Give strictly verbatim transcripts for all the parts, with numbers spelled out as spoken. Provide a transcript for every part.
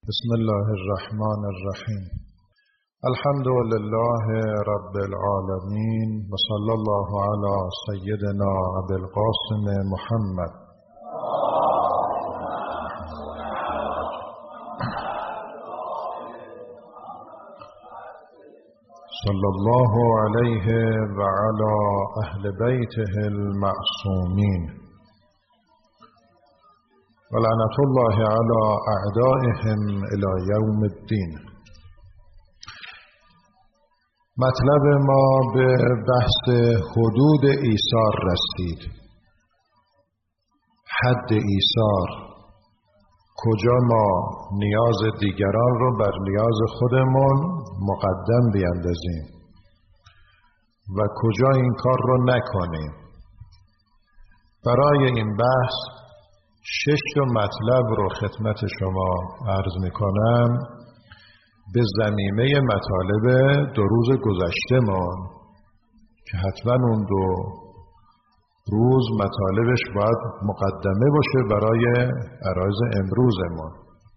بسم الله الرحمن الرحیم. الحمد لله رب العالمین و صلی الله علی سیدنا ابی القاسم محمد. صلی الله علیه و علی اهل بیته المعصومین و لعنت الله علی اعدائهم الی یوم الدین. مطلب ما به بحث حدود ایثار رسید. حد ایثار، کجا ما نیاز دیگران رو بر نیاز خودمون مقدم بیندازیم و کجا این کار رو نکنیم. برای این بحث شش تا مطلب رو خدمت شما عرض میکنم به ضمیمه مطالب دو روز گذشته‌مان که حتما اون دو روز مطالبش باید مقدمه باشه برای عرایض امروزمون.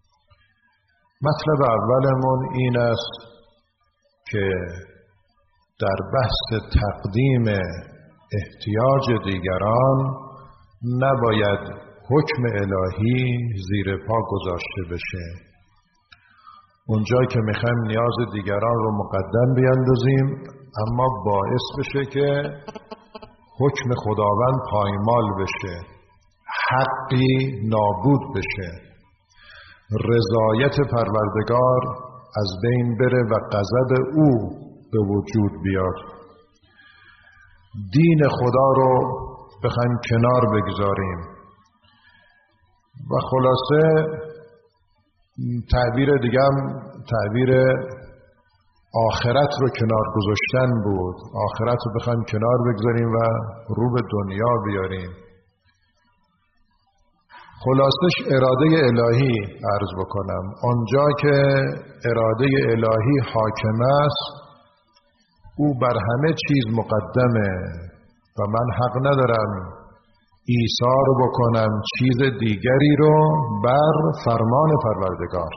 مطلب اولمون این است که در بحث تقدیم احتیاج دیگران نباید حکم الهی زیر پا گذاشته بشه. اونجا که میخوایم نیاز دیگران رو مقدم بیندازیم اما باعث بشه که حکم خداوند پایمال بشه، حقی نابود بشه، رضایت پروردگار از بین بره و غضب او به وجود بیاد، دین خدا رو بخوایم کنار بگذاریم و خلاصه تعبیر دیگه هم تعبیر آخرت رو کنار گذاشتن بود. آخرت رو بخوایم کنار بگذاریم و رو به دنیا بیاریم. خلاصش اراده الهی عرض بکنم. آنجا که اراده الهی حاکم است او بر همه چیز مقدمه و من حق ندارم ایثار بکنم چیز دیگری رو بر فرمان پروردگار.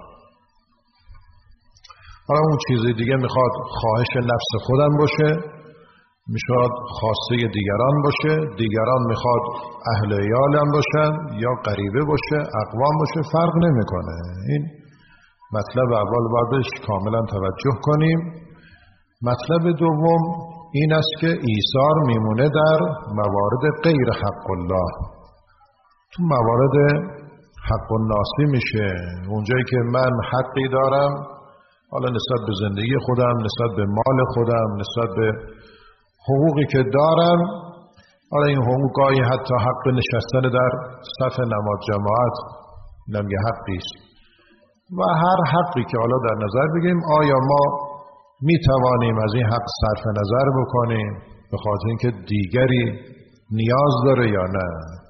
حالا اون چیز دیگه میخواد خواهش نفس خودم باشه، میخواد خواسته دیگران باشه، دیگران میخواد اهل عیالم باشن یا غریبه باشه، اقوام باشه، فرق نمیکنه. این مطلب اول بعدش کاملا توجه کنیم. مطلب دوم این است که ایثار میمونه در موارد غیر حق الله. تو موارد حق الناسی میشه، اونجایی که من حقی دارم، حالا نسبت به زندگی خودم، نسبت به مال خودم، نسبت به حقوقی که دارم. حالا این حقوق گاهی حتی حق نشستن در صف نماز جماعت اینم یه حقی است و هر حقی که حالا در نظر بگیریم آیا ما می توانیم از این حق صرف نظر بکنیم به خاطر اینکه دیگری نیاز داره یا نه.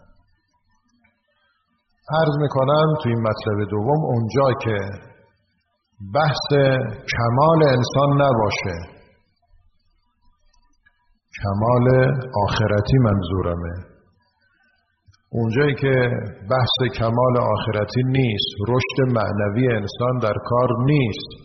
عرض میکنم تو این مطلب دوم اونجا که بحث کمال انسان نباشه، کمال آخرتی منظورمه، اونجایی که بحث کمال آخرتی نیست، رشد معنوی انسان در کار نیست،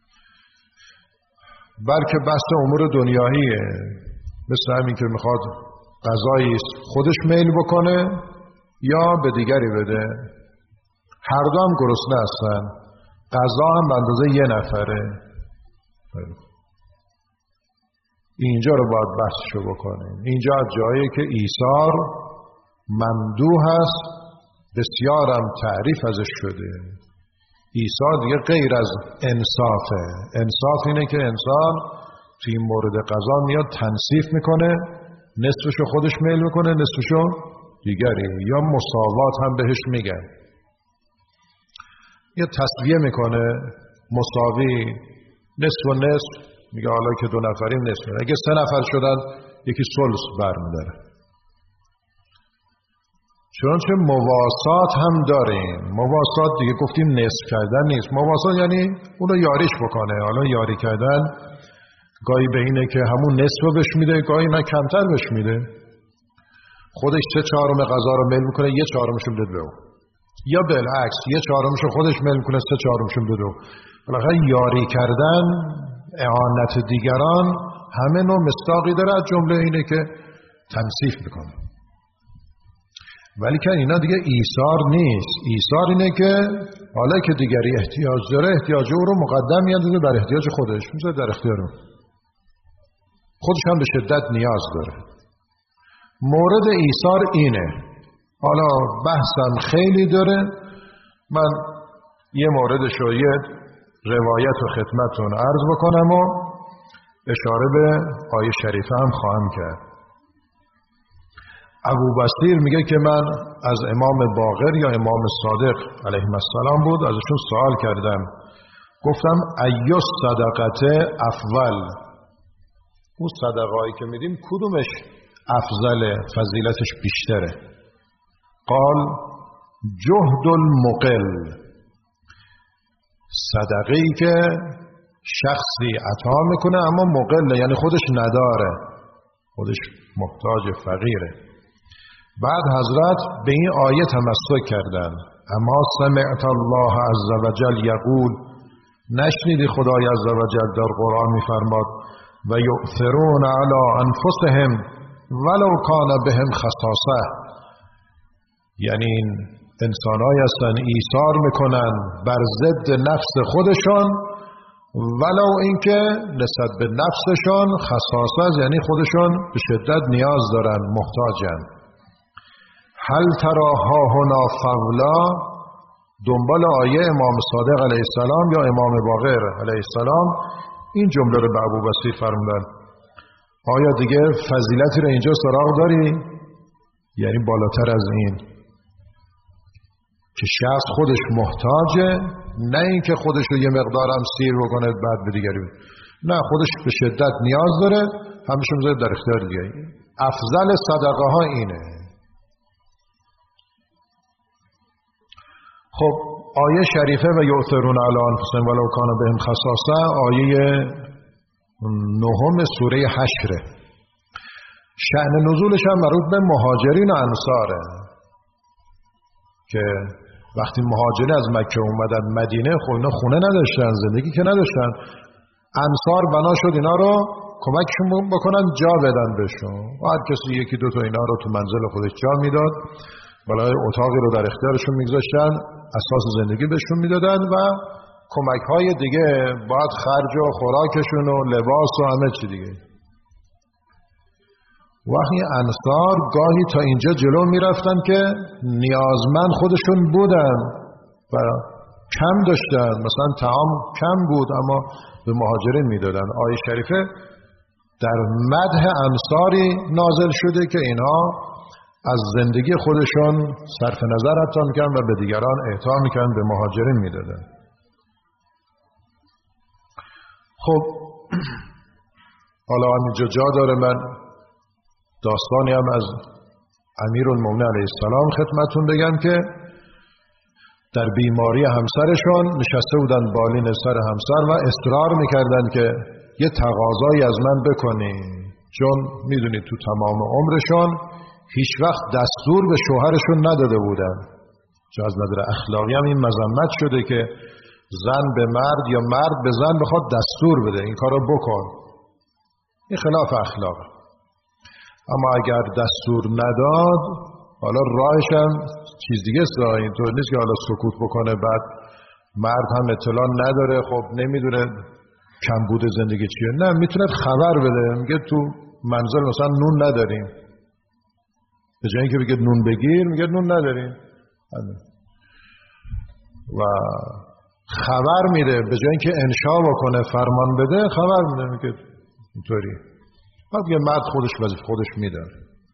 بلکه بحث امور دنیاییه، مثل همین که میخواد غذایی خودش میل بکنه یا به دیگری بده. هر دو هم گرسنه هستن، غذا هم به اندازه یه نفره. اینجا رو باید بحثشو بکنیم. اینجا جایی که ایثار ممدوح هست، بسیارم تعریف ازش شده. ایثار دیگه غیر از انصافه. انصاف اینه که انسان توی این مورد قضا میاد تنصیف میکنه، نصفشو خودش میل میکنه، نصفشو دیگری، یا مساوات هم بهش میگن، یا تسویه میکنه، مساوی، نصف و نصف، میگه حالا که دو نفریم نصف، اگه سه نفر شدن یکی ثلث برمیداره. چنانچه مواسات هم داریم. مواسات دیگه گفتیم نصف کردن نیست. مواسات یعنی اون رو یاریش بکنه. حالا یاری کردن گاهی به اینه که همون نصف رو بهش میده، گاهی نه کمتر بهش میده. خودش سه چهارم غذا رو میل میکنه، یه چهارمش رو بده به اون. یا بالعکس یه چهارمشو خودش میل کنه، سه چهارمشون بدو. بالاخره یاری کردن، اعانت دیگران همه نوع مصداقی داره، از جمله اینه که تنصیف میکنه. ولی که اینا دیگه ایثار نیست. ایثار اینه که حالا که دیگری احتیاج داره، احتیاج او رو مقدم میاندازه بر احتیاج خودش، میذاره در اختیار اون. خودش هم به شدت نیاز داره. مورد ایثار اینه. حالا بحثم خیلی داره، من یه موردشو یه روایت و خدمتون عرض بکنم و اشاره به آیه شریفه هم خواهم کرد. ابو بصیر میگه که من از امام باقر یا امام صادق علیه السلام بود، ازشون سوال کردم، گفتم ایو صدقه افضل، اون صدقه‌ای که میدیم کدومش افضل، فضیلتش بیشتره؟ قال جهد المقل، صدقه‌ای که شخصی عطا میکنه اما مقل، یعنی خودش نداره، خودش محتاج فقیره. بعد حضرت به این آیه تمسک کردن، اما سمعت الله عز وجل یقول، نشنیدی خدای عز وجل در قرآن میفرماد و یؤثرون علی انفسهم ولو کان بهم خصاصه، یعنی این انسان‌هایی هستن ایثار میکنن بر ضد نفس خودشان ولو اینکه نسبت به نفسشان خصاصه است، یعنی خودشان به شدت نیاز دارن، محتاجن. هل ترى ها هنا فضلا، دنبال آیه امام صادق علیه السلام یا امام باقر علیه السلام این جمله رو به ابو بصیر فرمودن، آیا دیگه فضیلتی رو اینجا سراغ داری؟ یعنی بالاتر از این که شخص خودش محتاجه، نه اینکه خودش رو یه مقدارم سیر بکنه بعد به دیگری بده. نه، خودش به شدت نیاز داره، همیشه میذاره در اختیار دیگری. افضل صدقه ها اینه. خب آیه شریفه و یؤثرون علی انفسهم ولو کان بهم خصاصه، آیه نهم سوره حشره. شأن نزولش هم مربوط به مهاجرین و انصاره که وقتی مهاجرین از مکه اومدن مدینه، خب اینا خونه نداشتن، زندگی که نداشتن، انصار بنا شد اینا رو کمکشون بکنن، جا بدن بهشون. هر کسی یکی دو تا اینا رو تو منزل خودش جا میداد، بالای اتاقی رو در اختیارشون میگذاشتن، اساس زندگی بهشون میدادن و کمک های دیگه باید خرج و خوراکشون و لباس و همه چی دیگه. وقتی انصار گاهی تا اینجا جلو میرفتن که نیازمند خودشون بودن و کم داشتن، مثلا طعام کم بود اما به مهاجرین میدادن. آیه شریفه در مدح انصاری نازل شده که اینها از زندگی خودشون صرف نظر حتی میکنن و به دیگران اعطا میکنن، به مهاجرین میدادن. خب حالا همینجا جا داره من داستانی هم از امیرالمومنین علیه السلام خدمتون بگم که در بیماری همسرشون نشسته بودن بالین سر همسر و اصرار میکردن که یه تقاضایی از من بکنی، چون میدونید تو تمام عمرشون هیچ وقت دستور به شوهرشون نداده بودن. چون از نظر اخلاقی هم این مذمت شده که زن به مرد یا مرد به زن بخواد دستور بده این کارو بکن، این خلاف اخلاق. اما اگر دستور نداد، حالا راهش هم چیز دیگه است، اینطور نیست که حالا سکوت بکنه بعد مرد هم اطلاع نداره، خب نمیدونه کمبود زندگی چیه. نه، میتونه خبر بده، میگه تو منزل مثلا نون نداریم، به جای اینکه بگه نون بگیر میگه نون نداریم و خبر میده، به جای اینکه انشا بکنه فرمان بده خبر میده، میگه اینطوری. بعد یه مرد خودش وظیفه خودش میداره.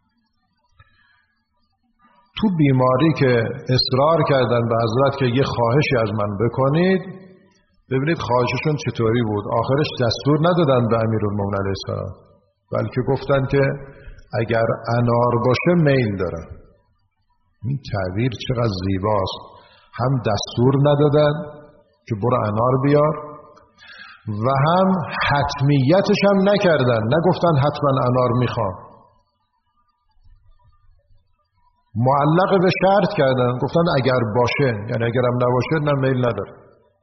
تو بیماری که اصرار کردن به حضرت که یه خواهشی از من بکنید، ببینید خواهششون چطوری بود. آخرش دستور ندادن به امیرالمومنین علیه السلام، بلکه گفتن که اگر انار باشه میل دارن. این تعبیر چقدر زیباست. هم دستور ندادن که برو انار بیار و هم حتمیتش هم نکردن، نگفتن حتما انار میخوام. معلق به شرط کردن، گفتن اگر باشه، یعنی اگرم نباشه نه میل نداره.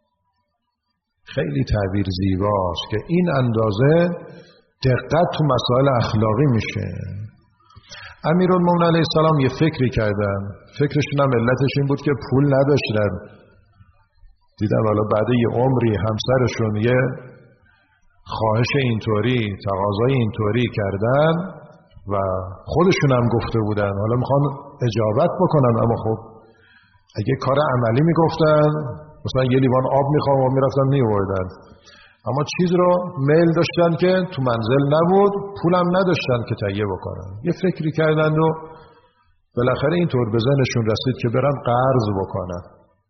خیلی تعبیر زیباست که این اندازه دقت تو مسائل اخلاقی میشه. امیرالمومنین علیه السلام یه فکری کردن، فکرشون هم علتش این بود که پول نداشتن. دیدن حالا بعد یه عمری همسرشون یه خواهش اینطوری، تقاضای اینطوری کردن و خودشون هم گفته بودن حالا میخوان اجابت بکنن، اما خب اگه کار عملی میگفتن مثلا یه لیوان آب میخوام و میرفتن میوردن، اما چیز رو میل داشتن که تو منزل نبود، پولم نداشتن که تهیه بکنن. یه فکری کردن و بالاخره اینطور به ذهنشون رسید که برن قرض بکنن.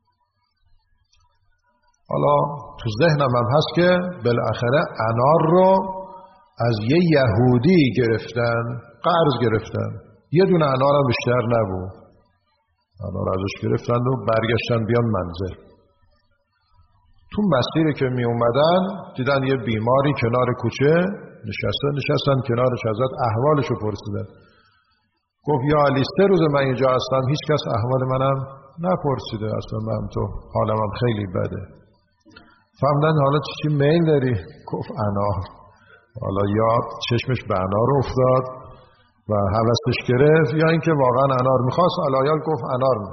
حالا تو ذهنم هم هست که بالاخره انار رو از یه یهودی گرفتن، قرض گرفتن، یه دونه انار هم بیشتر نبود، انار ازش گرفتن و برگشتن بیان منزل. تو مسیری که می اومدن دیدن یه بیماری کنار کوچه نشسته، نشستن کنارش، ازت احوالشو پرسیدن. گفت یا علی سه روز من اینجا هستم هیچ کس احوال منم نپرسیده، اصلا من تو حالم خیلی بده. فهمدن حالا چی میل داری؟ گفت انار. حالا یا چشمش به انار افتاد و هوسش گرفت یا اینکه واقعا انار میخواست، علایال گفت انار می.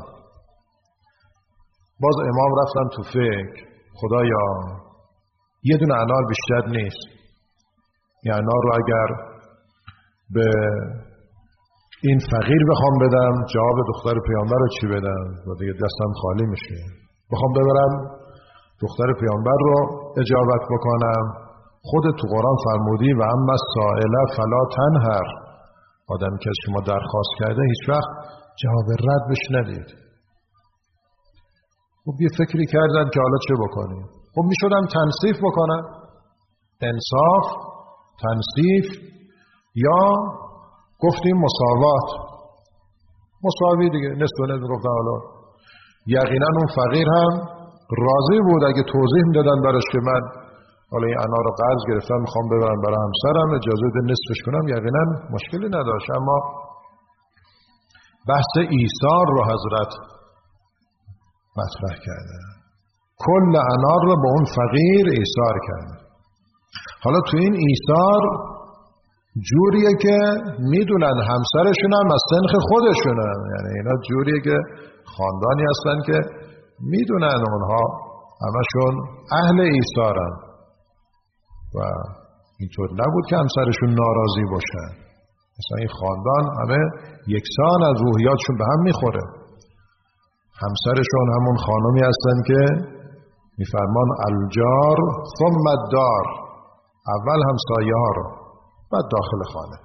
باز امام رفتن تو فکر، خدایا یه دونه انار بیشتر نیست، این انار رو اگر به این فقیر بخوام بدم جواب دختر پیامبر رو چی بدم و دیگه دستم خالی میشه، بخوام ببرم دختر پیامبر رو اجابت بکنم. خود تو قرآن فرمودی و اما سائله فلا تنهر، آدمی که از شما درخواست کرده هیچ وقت جواب رد بش ندید. خب یه فکری کردن که حالا چه بکنیم؟ خب میشدم تنصیف بکنن، انصاف، تنصیف، یا گفتیم مساوات، مساوی دیگه، نصف و نصف. گفتن حالا یقینا اون فقیر هم راضی بود اگه توضیح میدادن براش که من حالا این انار رو قرض گرفتم میخوام ببرم برای همسرم، اجازه ده نصفش کنم، یقینا مشکلی نداشت. اما بحث ایثار رو حضرت مطرح کرده، کل انار رو به اون فقیر ایثار کرده. حالا تو این ایثار جوریه که میدونن همسرشون هم از سنخ خودشونن، یعنی اینا جوریه که خاندانی هستن که میدونن اونها همشون اهل ایثارن و اینطور نبود که همسرشون ناراضی باشن. مثلا این خاندان همه یکسان از روحیاتشون به هم میخوره. همسرشون همون خانمی هستن که میفرمان الجار ثم الدار، اول همسایه ها رو بعد داخل خانه.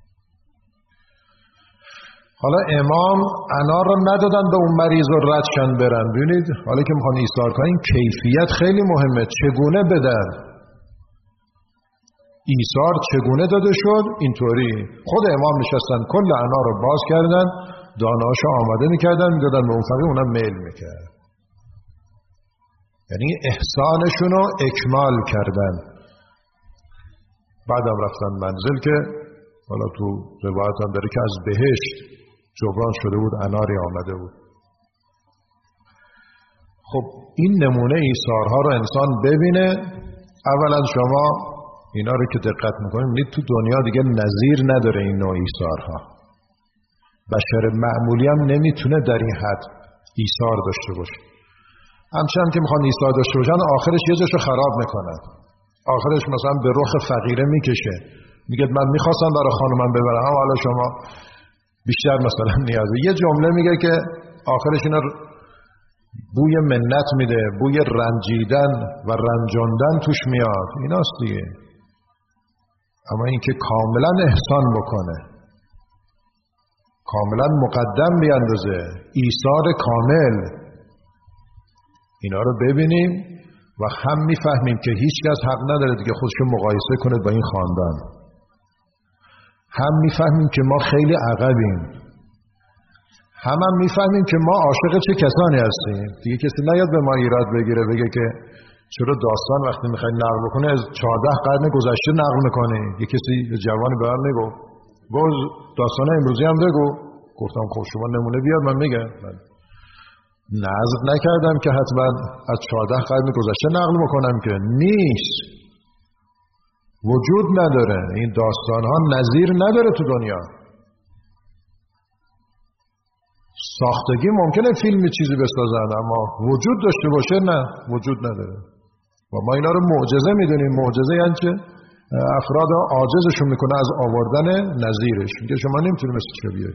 حالا امام انار رو ندادن به اون مریض و ردشن برن. ببینید حالا که میخوان ایثار کنن کیفیت خیلی مهمه، چگونه بدن، ایثار چگونه داده شد. اینطوری خود امام نشستن کل انار رو باز کردن، دانه‌هاشو آماده میکردن میدادن به اون فقیر، اونم میل میکرد. یعنی احسانشون رو اکمال کردن. بعدم رفتن منزل که حالا تو روایت هم داره که از بهشت جبران شده بود، اناری آمده بود. خب این نمونه ایثارها رو انسان ببینه. اولا شما اینا رو که دقت میکنید میدید تو دنیا دیگه نظیر نداره این نوع ایثارها. بشر معمولی هم نمیتونه در این حد ایثار داشته باشه. همچنان که میخوان ایثار داشته باشن آخرش یه جاشو خراب میکنن. آخرش مثلا به رخ فقیره میکشه، میگه من میخواستم برای خانمم ببرم اما حالا شما بیشتر مثلا نیازه. یه جمله میگه که آخرش اینا بوی منت میده، بوی رنجیدن و رنجاندن توش میاد. ایناست دیگه. اما اینکه کاملا احسان بکنه، کاملا مقدم بیاندازه، ایثار کامل، اینا رو ببینیم و هم میفهمیم که هیچ کس حق نداره دیگه خودشو مقایسه کنه با این خاندان. هم میفهمیم که ما خیلی عقبیم. هم هم میفهمیم که ما عاشق چه کسانی هستیم. دیگه کسی نیاد به ما ایراد بگیره بگه که چرا داستان وقتی میخوای نقل بکنه از چهارده قرن گذشته نقل میکنه. یه کسی جوانی به من میگو، گفت داستان امروزی هم بگو. گفتم خب شما نمونه بیار من میگم. من نظر نکردم که حتما از چهارده قرن گذشته نقل بکنم که نیست، وجود نداره. این داستان ها نظیر نداره تو دنیا. ساختگی ممکنه فیلمی چیزی بسازن، اما وجود داشته باشه نه، وجود نداره. و ما اینا رو معجزه میدونیم. معجزه یعنی چه؟ افراد عاجزشون میکنه از آوردن نظیرش، میگه شما نمیتونی مثل چه بیاری.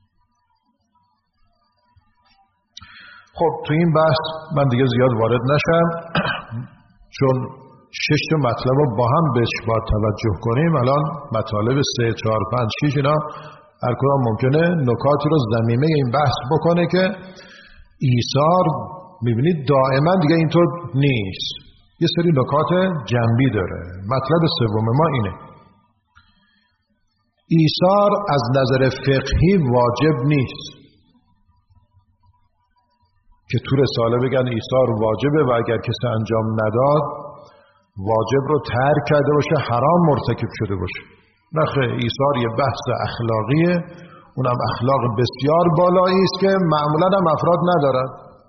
خب تو این بحث من دیگه زیاد وارد نشم چون شش تا مطلب رو با هم بهش باید توجه کنیم. الان مطالب سه، چهار، پنج، شیش اینا هر کدام ممکنه نکاتی رو زمینه این بحث بکنه که ایثار میبینید دائما دیگه اینطور نیست، یه سری نکات جنبی داره. مطلب سوم ما اینه: ایثار از نظر فقهی واجب نیست که تو رساله بگن ایثار واجبه و اگر کسی انجام نداد واجب رو ترک کرده باشه، حرام مرتکب شده باشه. نخیر، ایثار یه بحث اخلاقیه، اونم اخلاق بسیار بالایی است که معمولا هم افراد ندارن.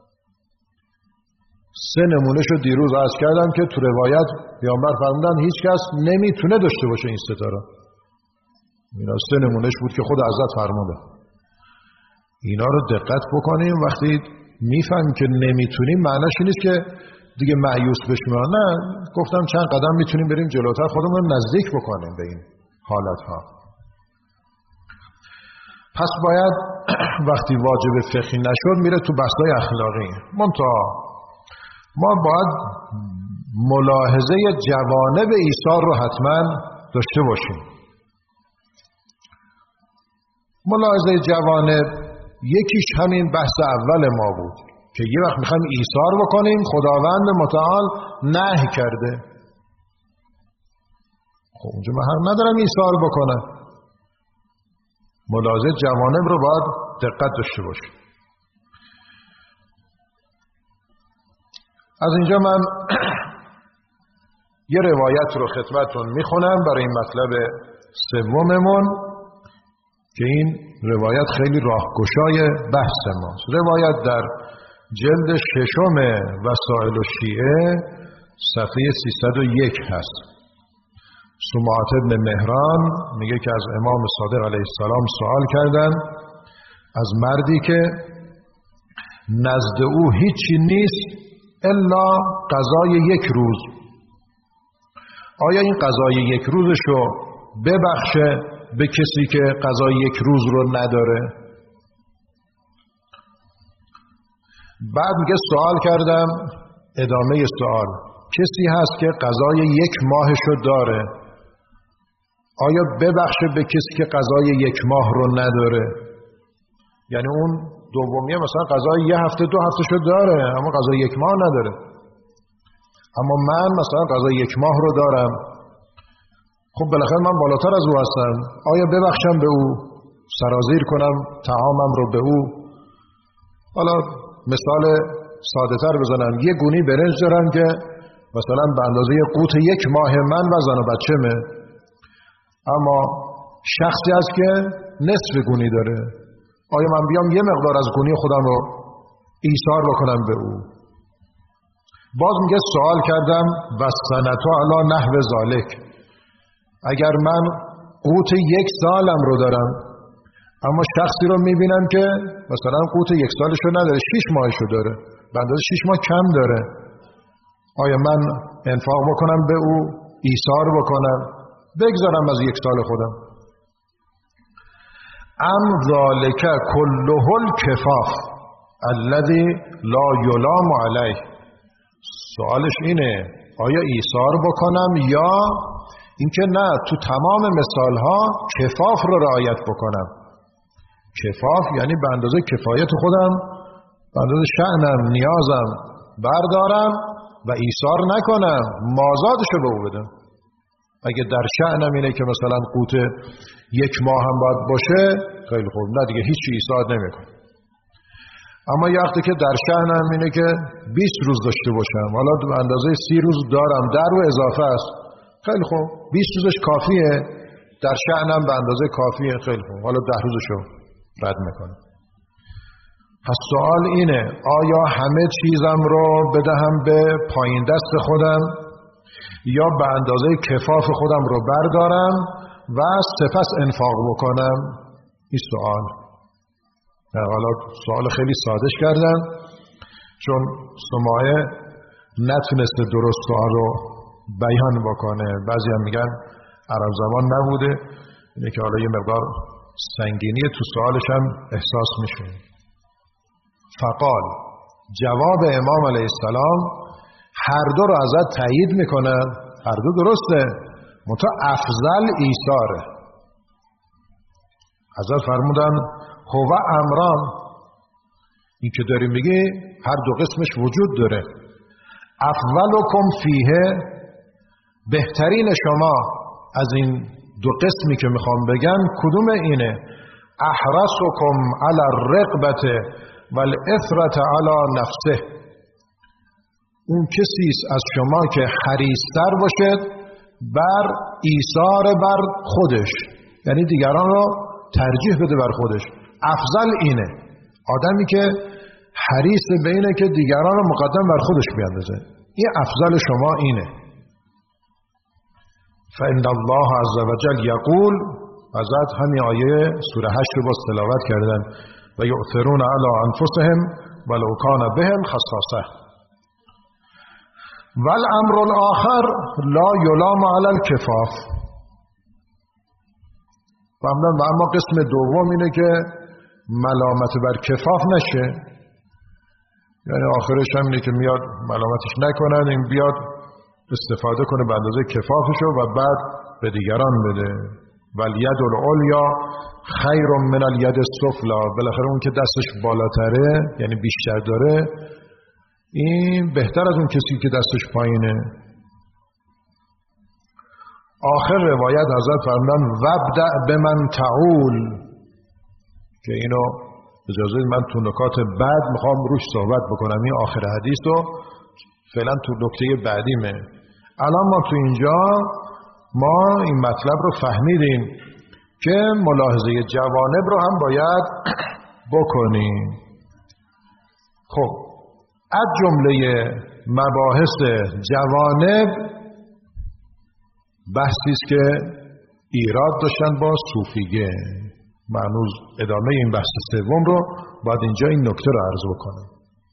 سه نمونهشو دیروز عرض کردم که تو روایت پیامبر فرمودن هیچ کس نمیتونه داشته باشه این ستاره. اینا سه نمونهش بود که خود حضرت فرموده. اینا رو دقت بکنیم. وقتی میفهمیم که نمیتونیم معنیش نیست که دیگه مایوس بشیم. نه، گفتم چند قدم میتونیم بریم جلوتر، خودمون رو نزدیک بکنیم به این حالتها. پس باید وقتی واجب فقهی نشد میره تو بحث‌های اخلاقی. منتها ما باید ملاحظه جوانب ایثار رو حتما داشته باشیم. ملاحظه جوانب یکیش همین بحث اول ما بود که یه وقت میخوایم ایثار بکنیم، خداوند متعال نهی کرده. خب اونجا من حق ندارم ایثار بکنم. ملاحظه جوانب رو باید دقت داشته باشیم. از اینجا من یه روایت رو خدمتتون میخونم برای این مطلب سوممون که این روایت خیلی راهگشای بحث ماست. روایت در جلد ششم وسائل الشیعه صفحه سیصد و یک هست. سماعة ابن مهران میگه که از امام صادق علیه السلام سوال کردن از مردی که نزد او هیچی نیست الا قضای یک روز، آیا این قضای یک روزشو ببخشه به کسی که قضای یک روز رو نداره؟ بعد میگه سوال کردم، ادامه سوال، کسی هست که قضای یک ماهشو داره، آیا ببخشه به کسی که قضای یک ماه رو نداره؟ یعنی اون دومیه مثلا قضای یه هفته دو هفته شو داره اما قضای یک ماه نداره، اما من مثلا قضای یک ماه رو دارم. خب بالاخره من بالاتر از او هستم، آیا ببخشم به او، سرازیر کنم طعامم رو به او؟ حالا مثال ساده تر بزنم، یه گونی برنج دارم که مثلا به اندازه قوت یک ماه من و زن و بچه‌مه، اما شخصی هست که نصف گونی داره، آیا من بیام یه مقدار از گونی خودم رو ایثار بکنم به او؟ باز میگه سوال کردم و سنتو علی نحو ذالک، اگر من قوت یک سالم رو دارم اما شخصی رو میبینم که مثلا قوت یک سالش رو نداره، شیش ماهش رو داره، به اندازه شیش ماه کم داره، آیا من انفاق بکنم به او، ایثار بکنم، بگذارم از یک سال خودم؟ ام ذالک کله الکفاف الذی لا یلام علیه. سوالش اینه آیا ایثار بکنم یا اینکه نه تو تمام مثالها کفاف رو رعایت بکنم. کفاف یعنی به اندازه کفایت خودم، به اندازه شأنم نیازم بردارم و ایثار نکنم، مازادشو به او بدم. اگه در شأنم اینه که مثلا قوت یک ماه هم باید باشه، خیلی خوب، نه دیگه هیچ ایثار نمیکنم. اما یه وقتی که در شأنم اینه که بیست روز داشته باشم، حالا به اندازه سی روز دارم، در و اضافه است، خیلی خوب، بیست روزش کافیه، در شأنم به اندازه کافیه، خیلی خوب، حالا ده روزشو رد میکنه. پس سوال اینه آیا همه چیزم رو بدهم به پایین دست خودم یا به اندازه کفاف خودم رو بردارم و سپس انفاق بکنم؟ این سوال. حالا سوال خیلی سادهش کردم چون سماعه نتونسته درست سوال رو بیان بکنه. بعضی هم میگن عرب زبان نبوده، اینه که حالا یه مقدار سنگینی تو سوالش هم احساس میشه. فقال، جواب امام علیه السلام هر دو رو ازت تایید میکنن، هر دو درسته، منتها افضل ایثاره. حضرت فرمودن هو امران، این که داری میگی هر دو قسمش وجود داره. افضلکم فیه، بهترین شما از این دو قسمی که میخوام بگم کدوم اینه؟ احرصکم علی الرغبة والاثرة علی نفسه، اون کسی است از شما که حریص‌تر باشد بر ایثار بر خودش، یعنی دیگران رو ترجیح بده بر خودش. افضل اینه، آدمی که حریص به اینه که دیگران رو مقدم بر خودش بیاندازه، این افضل شما اینه. فإن الله عز وجل یقول، حضرت همین آیه سوره هشت رو باز تلاوت کردن، و یؤثرون علی انفسهم ولو کان بهم خصاصه والامر الاخر لا یلام علی الکفاف. و اما قسم دوم اینه که ملامت بر کفاف نشه، یعنی آخرش هم اینه که میاد ملامتش نکنن، این بیاد استفاده کنه به اندازه کفافشو و بعد به دیگران بده. والید العلیا خیر من الید السفلی، بالاخره اون که دستش بالاتره یعنی بیشتر داره این بهتر از اون کسی که دستش پایینه. آخر روایت حضرت فرمودن وابدأ بمن تعول، که اینو اجازه من تو نکات بعد میخوام روش صحبت بکنم. این آخر حدیث رو فعلا تو نکته بعدیمه. الان ما تو اینجا ما این مطلب رو فهمیدیم که ملاحظه جوانب رو هم باید بکنیم. خب از جمله مباحث جوانب بحثی است که ایراد داشتن با صوفیه. معنوز ادامه این بحث سوم رو باید اینجا این نکته رو عرض بکنم.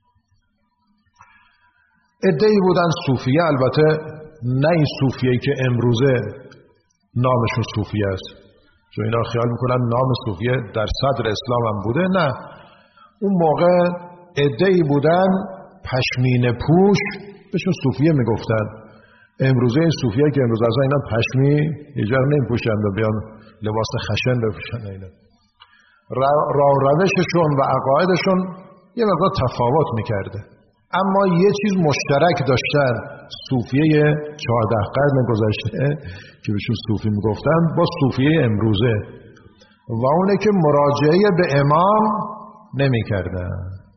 عده‌ای بودن صوفیه، البته نه این صوفیه‌ای که امروزه نامشون صوفیه است، چون اینا خیال میکنن نام صوفیه در صدر اسلام هم بوده. نه، اون موقع عده‌ای بودن پشمینه پوش، بهشون صوفیه میگفتن. امروزه این صوفیه که امروز از اینا پشمی ایجار نمیپوشن و بیان لباس خشن بپوشن. اینا راه روششون و عقایدشون یه مقدار تفاوت میکرده، اما یه چیز مشترک داشتن. صوفیه چهارده قرن گذشته که بهشون صوفی میگفتن با صوفیه امروزه، و اونه که مراجعه به امام نمیکردن.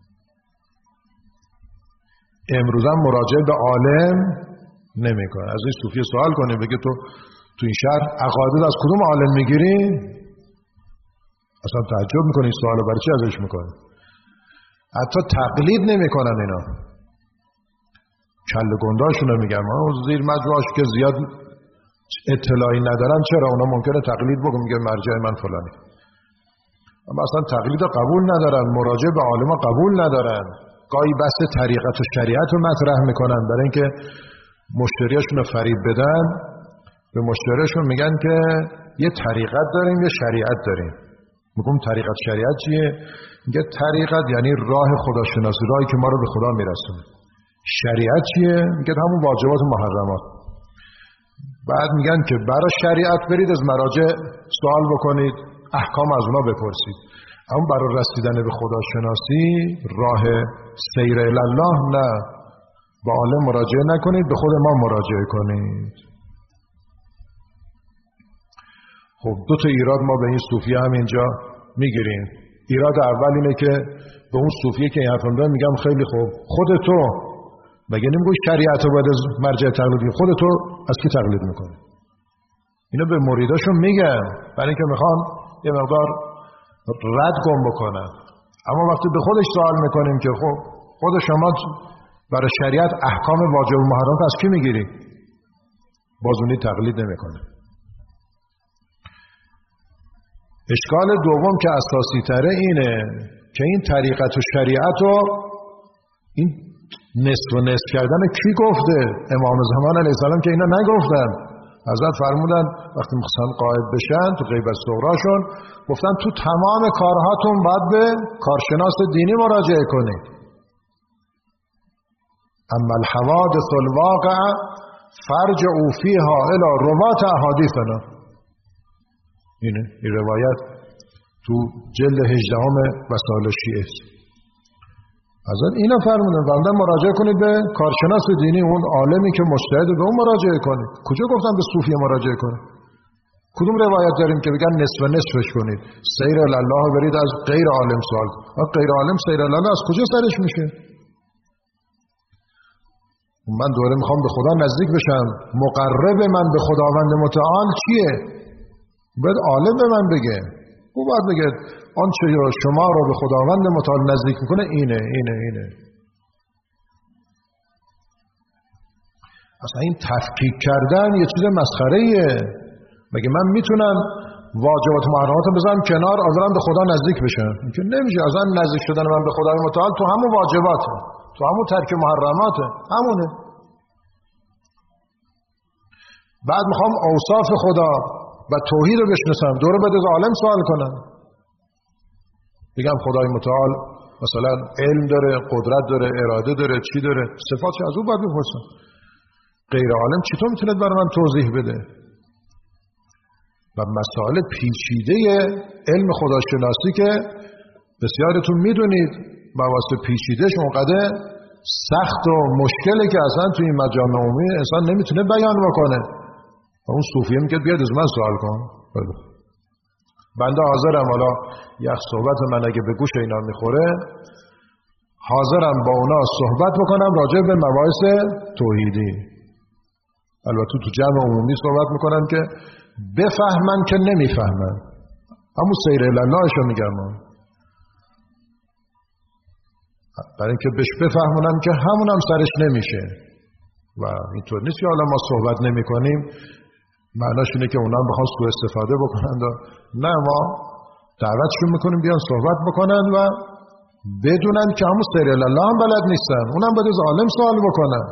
امروزه مراجعه به عالم نمیکنه. از این صوفی سوال کنه بگه تو تو این شهر عقاید از کدوم عالم میگیری؟ اصلا تعجب میکنه این سوالو برای چی ازش میکنه. حتی تقلید نمیکنن اینا، کله گنداشون رو میگم زیر مجموعش که زیاد اطلاعی ندارن. چرا اونا ممکنه تقلید بکنن، میگه مرجع من فلانی، اما اصلا تقلید رو قبول ندارن، مراجعه به عالم قبول ندارن. گاهی بحث طریقت و شریعت رو مطرح میکنن برای اینکه مشتریاشون رو فریب بدن. به مشتریاشون میگن که یه طریقت داریم یه شریعت داریم. میگم طریقت شریعت چیه؟ میگه طریقت یعنی راه خداشناسی، راهی که ما رو به خدا میرسونه. شریعت چیه؟ میگه همون واجبات و محرمات. بعد میگن که برای شریعت برید از مراجع سوال بکنید، احکام از اونا بپرسید، اما برای رسیدن به خداشناسی راه سیر الله نه، با عالم مراجعه نکنید، به خود ما مراجعه کنید. خب دو تا ایراد ما به این صوفیه هم اینجا میگیریم. ایراد اول اینه که به اون صوفیه که این حرف میزنه میگم خیلی خوب، خودتو مگه نمیگوی شریعت رو باید از مرجع تقلید کنی؟ خودتو از کی تقلید میکنی؟ اینو به مریداشون میگن برای اینکه میخوان یه مقدار رد گم بکنن. اما وقتی به خودش سوال میکنیم که خب خود شما برای شریعت احکام واجب و محرمات از کی میگیری؟ بازونی تقلید نمیکنه. اشکال دوم که اساسی تره اینه که این طریقت و شریعت و این نصف و نصف کردن کی گفته؟ امام زمان علیه السلام که اینا نگفتن. حضرت فرمودن وقتی میخواستن قائد بشن تو غیبت صغراشون گفتن تو تمام کارهاتون باید به کارشناس دینی مراجعه کنید. اما الحوادث الواقع فرجعوا فیها الی روات احادیثنا. اینه این روایت تو جلد هجدهم وسائل شیعه است. حضرت اینا فرمودن بنده مراجعه کنید به کارشناس دینی، اون عالمی که مجتهد، به اون مراجعه کنید. کجا گفتن به صوفی مراجعه کنید؟ کدوم روایت داریم که بگن نصف و نصفش کنید؟ سیر الله برید از غیر عالم سوال. غیر عالم سیر الله از کجا سرش میشه؟ من دوره میخوام به خدا نزدیک بشم، مقرب من به خداوند متعال چیه؟ باید عالم به من بگه. او باید بگه آنچه شما رو به خداوند متعال نزدیک میکنه اینه اینه اینه. اصلا این تفکیک کردن یه چیز مسخره‌ایه. مگه من میتونم واجبات و محرمات بذارم کنار آدم به خدا نزدیک بشم؟ که نمیشه. اصلا نزدیک شدن من به خدای متعال تو همون واجباته، تو همون ترک محرماته، همونه. بعد میخوام اوصاف خدا و توحید رو بشناسم، دوره بعد از عالم سوال کنم، بگم خدای متعال مثلا علم داره، قدرت داره، اراده داره، چی داره، صفاتش از او باید بپرسم. غیر عالم چطور میتونه برای من توضیح بده؟ و مسائل پیچیده علم خداشناسی که بسیارتون میدونید مباحث پیچیدهش اونقدر سخت و مشکله که اصلا توی این مجامع عمومی انسان نمیتونه بیان بکنه. و اون صوفیه میگه بیاد از من سوال کن. بنده حاضرم حالا یک صحبت من اگه به گوش اینا میخوره حاضرم با اونا صحبت بکنم راجع به مباحث توحیدی. البته تو جمع عمومی صحبت میکنم که بفهمن که نمیفهمن. همون سیر اللهشو میگم، برای اینکه بهش بفهمونم که همون هم سرش نمیشه. و اینطور نیست که حالا ما صحبت نمی کنیم معناش اینه که اونا هم بخوان سوء استفاده بکنن. نه، ما دعوتشون میکنیم بیان صحبت بکنن و بدونن که همون سیر الله هم بلد نیستن، اونم باید از عالم سوال بکنن.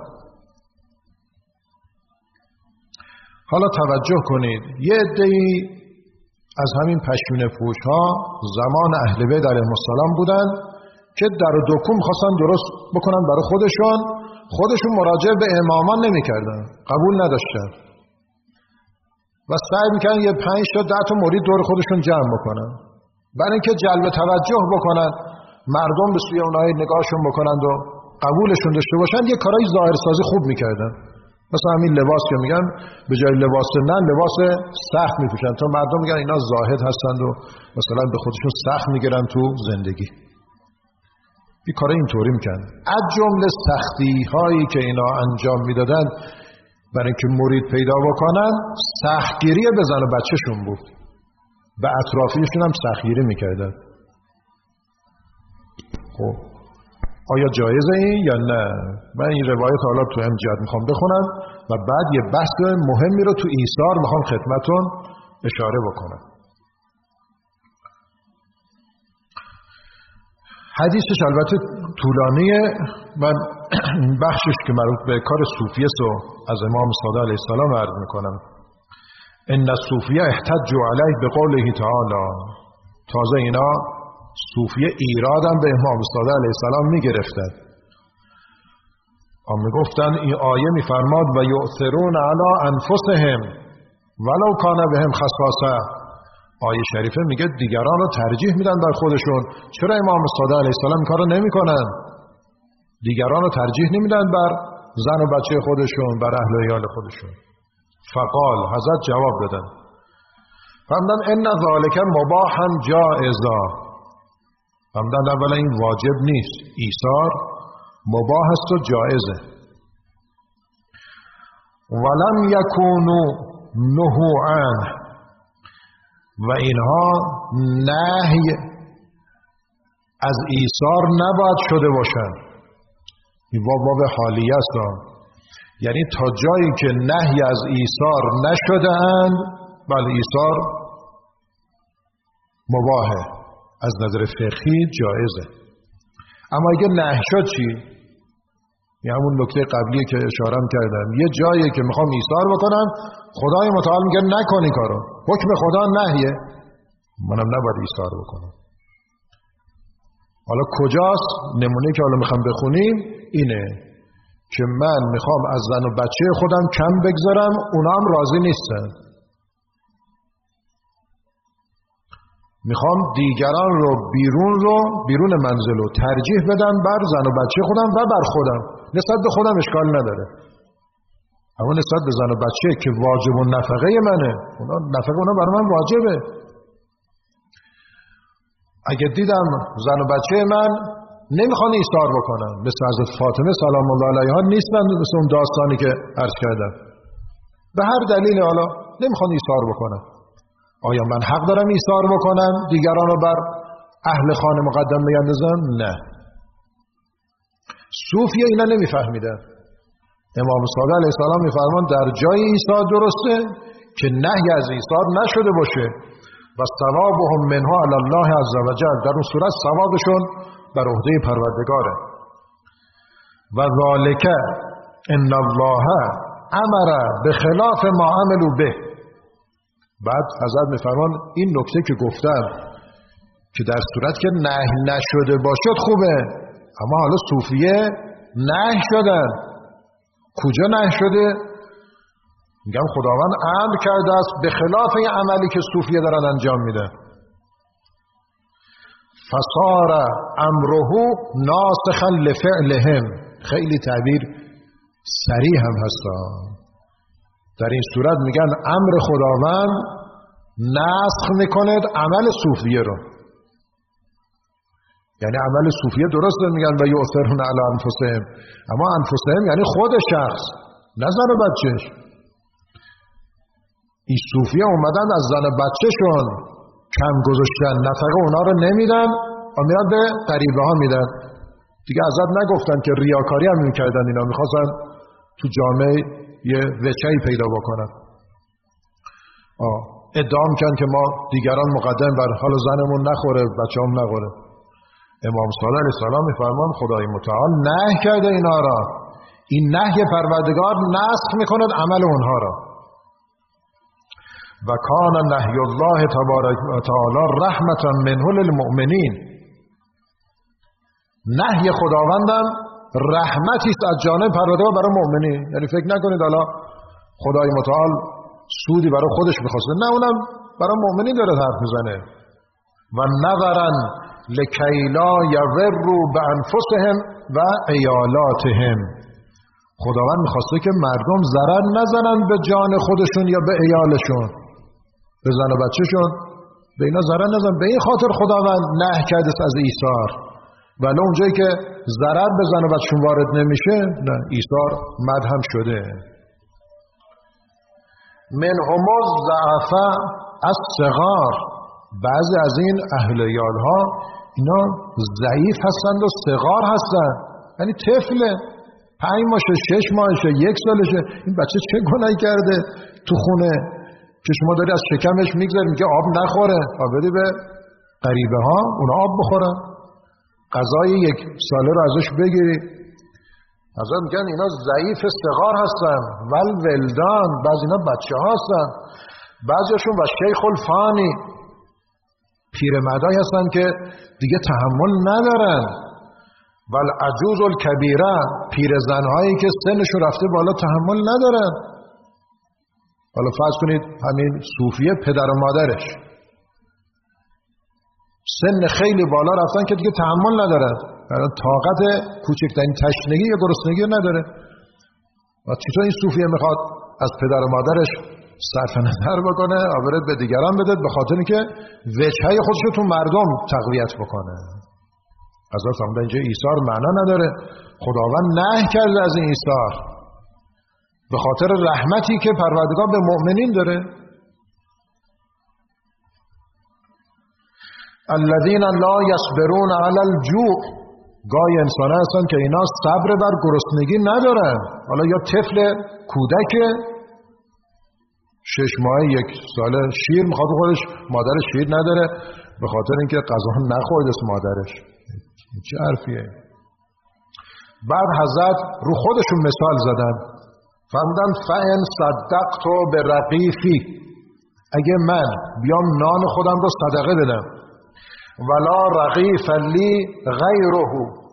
حالا توجه کنید، یه عده‌ای از همین پشمینه پوش ها زمان اهل بیت علیهم السلام بودن که در و دکون خواستن درست بکنن برای خودشون، خودشون مراجعه به امامان نمی‌کردن، قبول نداشتن و سعی می‌کردن یه پنج تا ده تا مرید دور خودشون جمع بکنن برای اینکه جلب توجه بکنن، مردم به سوی اونها نگاهشون بکنن و قبولشون داشته باشن. یه کارای ظاهرسازی خوب می‌کردن. مثلا همین لباس که میگن به جای لباس نه لباس سخت می‌پوشن تا مردم میگن اینا زاهد هستند و مثلا به خودشون سخت می‌گیرن تو زندگی. این کارا اینطوری میکنن. از جمله سختی هایی که اینا انجام میدادن برای اینکه مرید پیدا بکنن سختگیری به زن و بچه‌شون بود، به اطرافیشون هم سختگیری میکردن. خب آیا جایزه این یا نه؟ من این روایت حالا تو هم جهت میخوام بخونم و بعد یه بحث مهمی رو تو ایثار میخوام خدمتون اشاره بکنم. حدیثش البته طولانیه، من بخشش که مربوط به کار صوفیه سو از امام صادق علیه السلام عرض میکنم. ان الصوفیه احتجوا علیه بقوله تعالی. تازه اینا صوفیه ایرادم به امام صادق علیه السلام میگرفتن، هم میگفتن این آیه میفرماد و یؤثرون علی انفسهم ولو کان بهم خصاصه. آیه شریفه میگه دیگران رو ترجیح میدن بر خودشون. چرا امام صادق علیه السلام این کارو نمیکنن؟ دیگران رو ترجیح نمیدن بر زن و بچه خودشون، بر اهل و عیال خودشون. فقال، حضرت جواب دادن، فرمودن ان ذالک مباحا جائزا. فرمودن اولا این واجب نیست، ایثار مباح است و جائزه. ولم یکونوا نهوا عنه، و اینها نهی از ایثار نباید شده باشن. این باب باب حالیه است، یعنی تا جایی که نهی از ایثار نشده اند بله ایثار مباهه، از نظر فقهی جایزه. اما اگه نهی شد چی؟ یه همون نکته قبلی که اشارم کردم، یه جایی که میخوام ایثار بکنم خدای متعال میگه نکنی کارو، حکم خدا نهیه، منم نباید ایثار بکنم. حالا کجاست؟ نمونه که حالا میخوام بخونیم اینه که من میخوام از زن و بچه خودم کم بگذارم، اونا هم راضی نیستن. میخوام دیگران رو بیرون رو بیرون منزل رو ترجیح بدم بر زن و بچه خودم و بر خودم. نسبت به خودم اشکال نداره، اما نسبت به زن و بچه که واجب و نفقه منه، اونا نفقه اونا برای من واجبه. اگه دیدم زن و بچه من نمیخوان ایثار بکنن، مثل حضرت فاطمه سلام الله علیها نیستن، مثل اون داستانی که عرض کردم، به هر دلیل حالا نمیخوان ایثار بکنن، آیا من حق دارم ایثار بکنم دیگران رو بر اهل خانه مقدم بیندازم؟ نه. صوفیه اینا نمیفهمیدن. امام صادق علیه السلام میفرمان در جای ایثار درسته که نهی از ایثار نشده باشه و ثوابهم منها علی الله عز وجل، در اون صورت ثوابشون بر عهده پروردگاره. و ذالک ان الله امر بخلاف ما عملوا به. بعد حضرت میفرمان این نکته که گفتم که در صورت که نهی نشده باشد خوبه، اما حالا صوفیه نهی شدن. کجا نهی شده؟ میگم خداوند امر کرده است به خلاف این عملی که صوفیه دارن انجام میدن. فصار امره ناسخا لفعلهم. خیلی تعبیر صریح هم هستا. در این صورت میگن امر خداوند نسخ میکند عمل صوفیه رو. یعنی عمل صوفیه درسته، میگن و یؤثرون علی انفسهم، اما انفسهم یعنی خود شخص، نه زن و بچهش. این صوفیه اومدن از زن و بچهشون کم گذاشتن، نفقه اونا رو نمیدن و میاد به غریبه ها میدن. دیگه ازت نگفتن که ریاکاری هم میکردن، اینا میخواستن تو جامعه یه وچهی پیدا بکنن. آه. ادعا میکنن که ما دیگران مقدم بر حال زنمون نخوره، بچه‌ام نخوره. امام صادق علیه السلام میفرمان خدای متعال نهی کرده اینا را. این نهی پروردگار نسخ میکند عمل اونها را. و کان نهی الله تبارک و تعالی رحمتا منه للمؤمنین. نهی خداوندم رحمتی است از جانب پروردگار برای مؤمنین. یعنی فکر نکنید حالا خدای متعال سودی برای خودش میخواسته، نه، اونم برای مؤمنین داره حرف میزنه. و نظرن لکی لا یضروا بانفسهم و عیالاتهم. خداوند میخواسته که مردم ضرر نزنن به جان خودشون یا به عیالشون، به زن و بچهشون، به اینا ضرر نزنن. به این خاطر خداوند نهی کرده از ایثار. ولی اونجایی که ضرر به زن و بچه‌شون وارد نمیشه، نه، ایثار مدهم شده. منهم الضعفاء الصغار. بعضی از این اهل عیال‌ها اینا ضعیف هستند و صغار هستند، یعنی طفله، پنج ماهشه، شش ماهشه، یک سالشه. این بچه چه گناهی کرده تو خونه که شما داری از شکمش میگذاری میگه آب نخوره، آب بدی به غریبه ها اونا آب بخورن، غذای یک ساله رو ازش بگیری. حضرت میگن اینا ضعیف صغار هستن. ول ولدان، بعض اینا بچه ها هستن، بعضیشون و شیخ الفانی، پیرمردایی هستن که دیگه تحمل ندارن. ول عجوز الکبیره، پیرزنهایی که سنشون رفته بالا تحمل ندارن. حالا فرض کنید همین صوفیه پدر و مادرش سن خیلی بالا رفتن که دیگه تحمل ندارن، طاقت کوچکترین تشنگی یا گرسنگی نداره. و چطور این صوفیه میخواد از پدر و مادرش صرف نظر بکنه، آورد به دیگران بده، به خاطر اینکه وجهه خودش رو تو مردم تقویت بکنه. از اصلا اینجا ایثار معنا نداره. خداوند نهی کرده از این ایثار به خاطر رحمتی که پروردگار به مؤمنین داره. الذین لا یصبرون علی الجوع، گاهی انسان هستن که اینا صبر بر گرسنگی ندارن. حالا یا طفل کودک شش ماه یک ساله شیر میخواد خودش، مادرش شیر نداره به خاطر اینکه غذا نخورده است مادرش. چه حرفیه؟ بعد حضرت رو خودشون مثال زدن، فرمودن فَإِنْ صَدَّقْتُ بِرَغِیفِی، اگه من بیام نان خودم رو صدقه بدم، ولا رغیف لی غیره،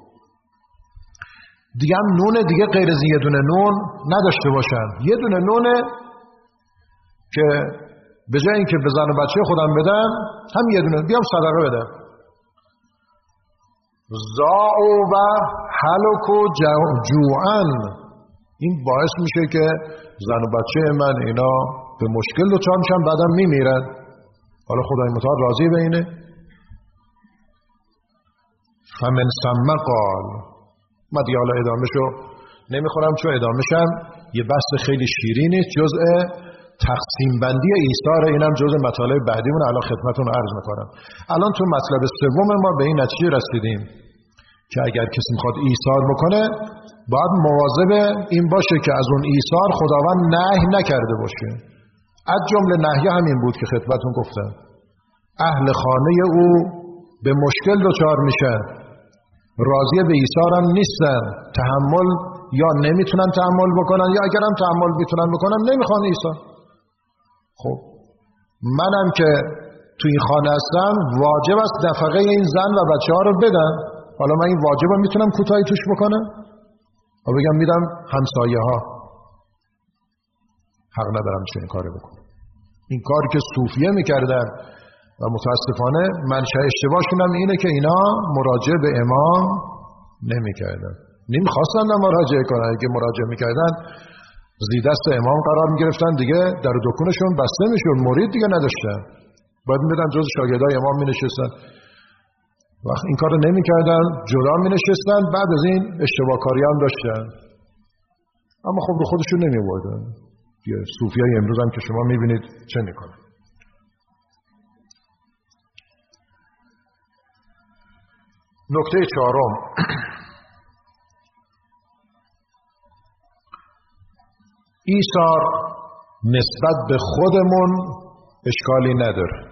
دیگه هم نون دیگه غیر از یه دونه نون نداشته باشن، یه دونه نونه که به جای اینکه به زن و بچه خودم بدم هم یه دونه بیام صدقه بدم، ضاعوا و هلکوا جوعا، این باعث میشه که زن و بچه من اینا به مشکل دچار میشن، بعدم میمیرن. حالا خدای متعال راضی به اینه. فمن ثم قال، من دیگه حالا ادامهشو نمیخورم چون ادامهشم یه بحث خیلی شیرینه، جزء تقسیم بندی ایثار، اینم جزء مطالب بعدیمون الان خدمتتون عرض میکنم. الان تو مطلب سوم ما به این نتیجه رسیدیم که اگر کسی میخواد ایثار بکنه باید مواظب این باشه که از اون ایثار خداوند نهی نکرده باشه. از جمله نهی همین بود که خدمتتون گفتم، اهل خانه او به مشکل دچار میشن، راضی به ایثار هم نیستن، تحمل یا نمیتونن تحمل بکنن یا اگر هم تحمل میتونن بکنن نمیخوان ایثار. خب منم که تو این خانه هستم واجب است نفقه این زن و بچه ها رو بدن. حالا من این واجب رو میتونم کوتاهی توش بکنم و بگم میدم همسایه ها، حق ندارم چه این کاری بکنم. این کاری که صوفیه میکردن و متاسفانه منشأ اشتباهشون هم اینه که اینا مراجعه به امام نمیکردن، نمیخواستن مراجعه کنن. اگه مراجعه میکردن زیر دست امام قرار میگرفتن، دیگه در دکونشون بسته میشد، مرید دیگه نداشتن، باید میدن جز شاگردای امام مینشستن. وقت این کارو نمیکردن جدا مینشستن، بعد از این اشتباه کاری هم داشتن، اما خب رو خودشون نمیوردن. دیگه صوفیای امروز هم که شما میبینید چه میکنن. نکته چهارم، ایثار نسبت به خودمون اشکالی نداره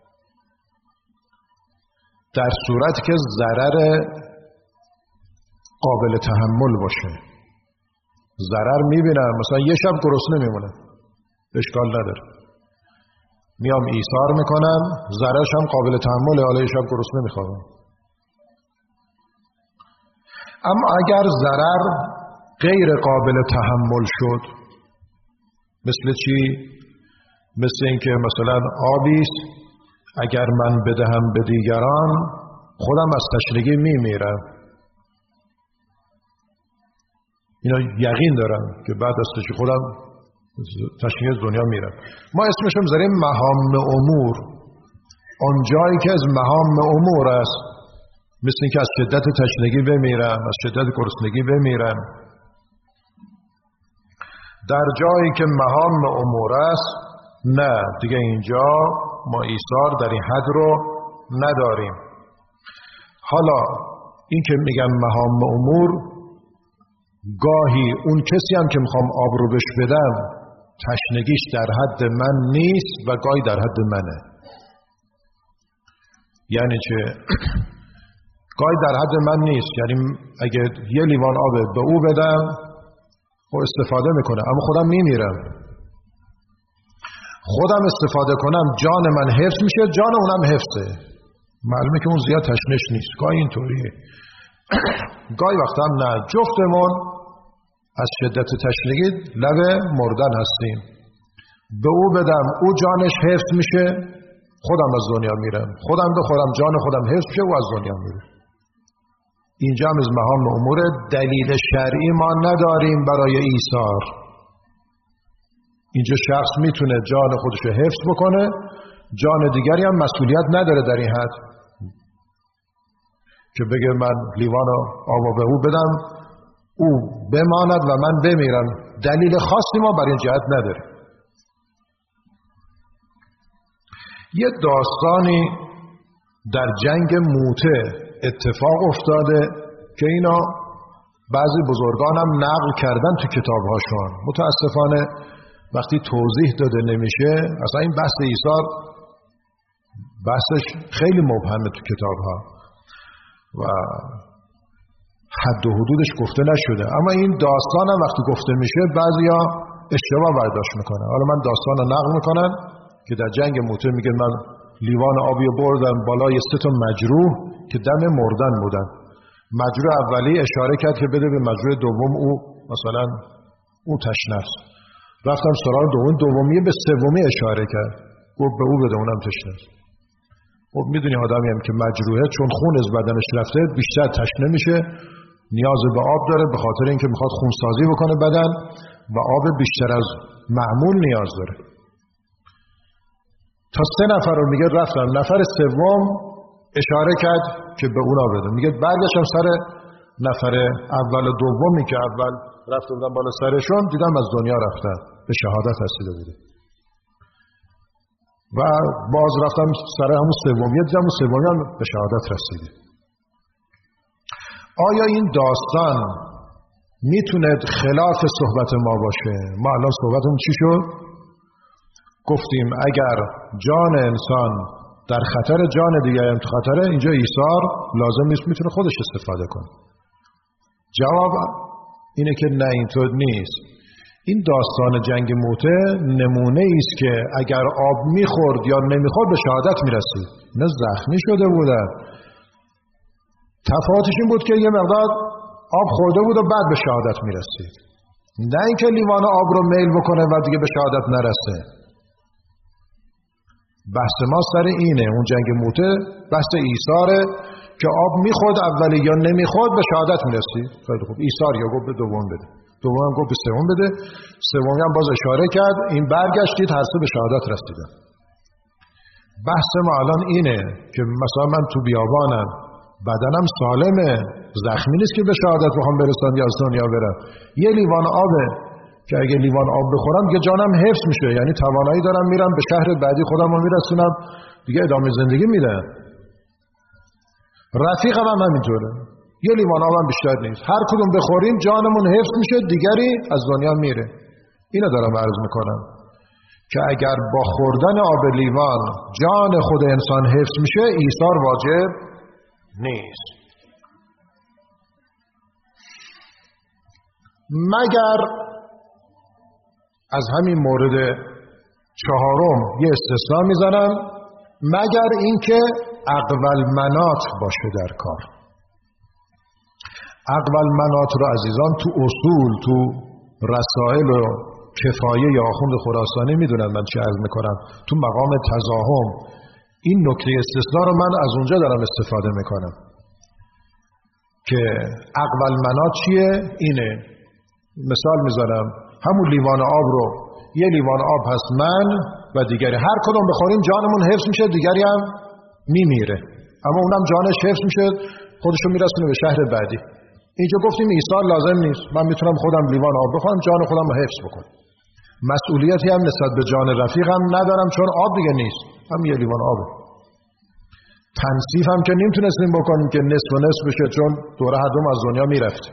در صورتی که ضرر قابل تحمل باشه. ضرر میبینم مثلا یه شب گرسنه میمونه، اشکال نداره، میام ایثار میکنم، ضررش هم قابل تحمله، حالا یه شب گرسنه میخوام. اما اگر ضرر غیر قابل تحمل شد، مثل چی؟ مثل اینکه مثلا آبیست اگر من بدهم به دیگران خودم از تشنگی میمیرم، اینا یقین دارم که بعد از تشنگی خودم تشنگی دنیا میرم. ما اسمش هم زاریم مهام امور، اون جایی که از مهام امور است، مثل اینکه از شدت تشنگی بمیرم، از شدت گرسنگی بمیرم. در جایی که مهام امور است نه، دیگه اینجا ما ایثار در این حد رو نداریم. حالا این که میگم مهام امور، گاهی اون کسی هم که میخوام آب رو بهش بدم تشنگیش در حد من نیست و گاهی در حد منه. یعنی چه؟ گاهی در حد من نیست، یعنی اگه یه لیوان آب به او بدم و استفاده میکنه اما خودم میمیرم، خودم استفاده کنم جان من حفظ میشه، جان اونم حفظه، معلومه که اون زیاد تشنش نیست. گاهی اینطوریه، گاهی وقتا هم نه، جفتمون از شدت تشنگی لب مردن هستیم. به او بدم او جانش حفظ میشه، خودم از دنیا میرم، خودم بخورم جان خودم حفظ میشه و از دنیا میره. اینجا هم از مهام امور دلیل شرعی ما نداریم برای ایثار. اینجا شخص میتونه جان خودشو حفظ بکنه، جان دیگری هم مسئولیت نداره در این حد که بگه من لیوان آب به او بدم او بماند و من بمیرم. دلیل خاصی ما برای این جهت نداره. یه داستانی در جنگ موته اتفاق افتاده که اینا بعضی بزرگان هم نقل کردن تو کتابهاشون. متاسفانه وقتی توضیح داده نمیشه، اصلا این بحث ایثار بحثش خیلی مبهمه تو کتابها و حد و حدودش گفته نشده، اما این داستان هم وقتی گفته میشه بعضیا اشتباه برداشت میکنن. حالا من داستان رو نقل میکنن که در جنگ موته میگه من لیوان آبی بردم بالای سه تا مجروح که دم مردن بودن. مجروح اولی اشاره کرد که بده به مجروح دوم، او مثلا او تشنه است. رفتم سراغ دوم، دومی به سومی اشاره کرد، گفت به او بده اونم تشنه است. خب میدونی آدمی هم که مجروحه چون خون از بدنش رفته بیشتر تشنه میشه، نیاز به آب داره به خاطر اینکه میخواد خونسازی بکنه بدن و آب بیشتر از معمول نیاز داره. تا سه نفر رو میگه رفتم، نفر سوم اشاره کرد که به اونا بده، میگه برگشتم سر نفر اول و دومی که اول رفته بودن بالا سرشون، دیدم از دنیا رفتن، به شهادت رسیده بوده. و باز رفتم سر همون سومی، دیدم اون سومی هم به شهادت رسیده. آیا این داستان میتونه خلاف صحبت ما باشه؟ ما الان صحبتمون چی شد؟ گفتیم اگر جان انسان در خطر، جان دیگری هم تو خطره، اینجا ایثار لازم نیست، میتونه خودش استفاده کنه. جواب اینه که نه، اینطور نیست. این داستان جنگ موته نمونه ایست که اگر آب میخورد یا نمیخورد به شهادت میرسید. نه زخمی شده بودن، تفاوتش این بود که یه مقدار آب خورده بود و بعد به شهادت میرسید، نه اینکه لیوان آب رو میل بکنه و دیگه به شهادت نرسه. بحث ما سر اینه، اون جنگ موته بحث ایثاره که آب میخورد اولی یا نمیخورد به شهادت میرسید. خیلی خوب، ایثار یا گفت به دوم بده، دوم هم گفت به سوم بده، سومی هم باز اشاره کرد، این برگشتید هر سه به شهادت رسیدن. بحث ما الان اینه که مثلا من تو بیابانم، بدنم سالمه، زخمی نیست که به شهادت بخوام برسم یا از دنیا برم. یه لیوان آبه که اگه لیوان آب بخورم دیگه جانم حفظ میشه، یعنی توانایی دارم میرم به شهر بعدی خودم رو میرسونم، دیگه ادامه زندگی میدم. رفیقم هم همینطوره، یه لیوان آب هم بیشتر نیست، هر کدوم بخوریم جانمون حفظ میشه، دیگری از دنیا میره. اینو دارم عرض میکنم که اگر با خوردن آب لیوان جان خود انسان حفظ میشه، ایثار واجب نیست، مگر از همین مورد چهارم یه استثناء میزنم، مگر اینکه اقول منات باشه در کار. اقول منات رو عزیزان تو اصول، تو رسائل و کفایه یا آخوند خراسانی میدونن من چه عرض میکنم، تو مقام تزاحم این نکته استثناء رو من از اونجا دارم استفاده میکنم که اقول منات چیه؟ اینه، مثال میذارم، همون لیوان آب رو، یه لیوان آب هست من و دیگری، هر کدوم بخوریم جانمون حفظ میشه، دیگری هم میمیره، اما اونم جانش حفظ میشه، خودشو میرسونه به شهر بعدی. اینجا گفتیم ایثار لازم نیست، من میتونم خودم لیوان آب بخورم، جان خودم رو حفظ بکنم، مسئولیتی هم نسبت به جان رفیقم ندارم چون آب دیگه نیست، هم یه لیوان آبه. تنصیف هم که نمیتونستیم بکنیم که نصف و نصف بشه چون دوره هر دوم از دنیا میرفت.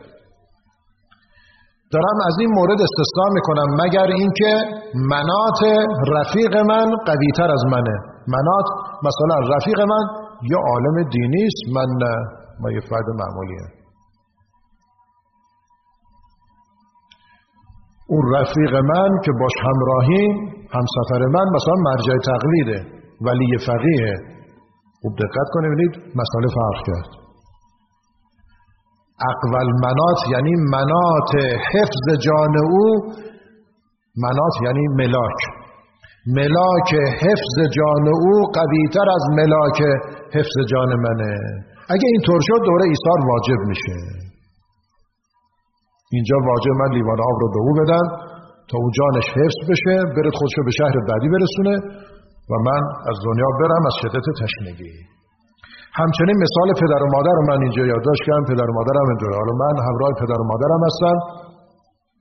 دارم از این مورد استثناء میکنم مگر اینکه منات رفیق من قوی تر از منه. منات مثلا رفیق من یا عالم دینی است، من نه، ما یه فرد معمولیه. اون رفیق من که باش همراهیم، همسفر من مثلا مرجع تقلیده، ولی فقیه. خوب دقت کنید ببینید مسئله فرق کرد. اقول منات یعنی منات حفظ جان او، منات یعنی ملاک، ملاک حفظ جان او قوی تر از ملاک حفظ جان منه. اگه اینطور شد دوره ایثار واجب میشه. اینجا واجب من لیوان آب رو به او بدم تا او جانش حفظ بشه، برد خودشو به شهر بعدی برسونه و من از دنیا برم از شدت تشنگی. همچنین مثال پدر و مادر رو من اینجا یادداشت کردم، پدر و مادرم اینطوره. حالا من همراه پدر و مادرم هستم،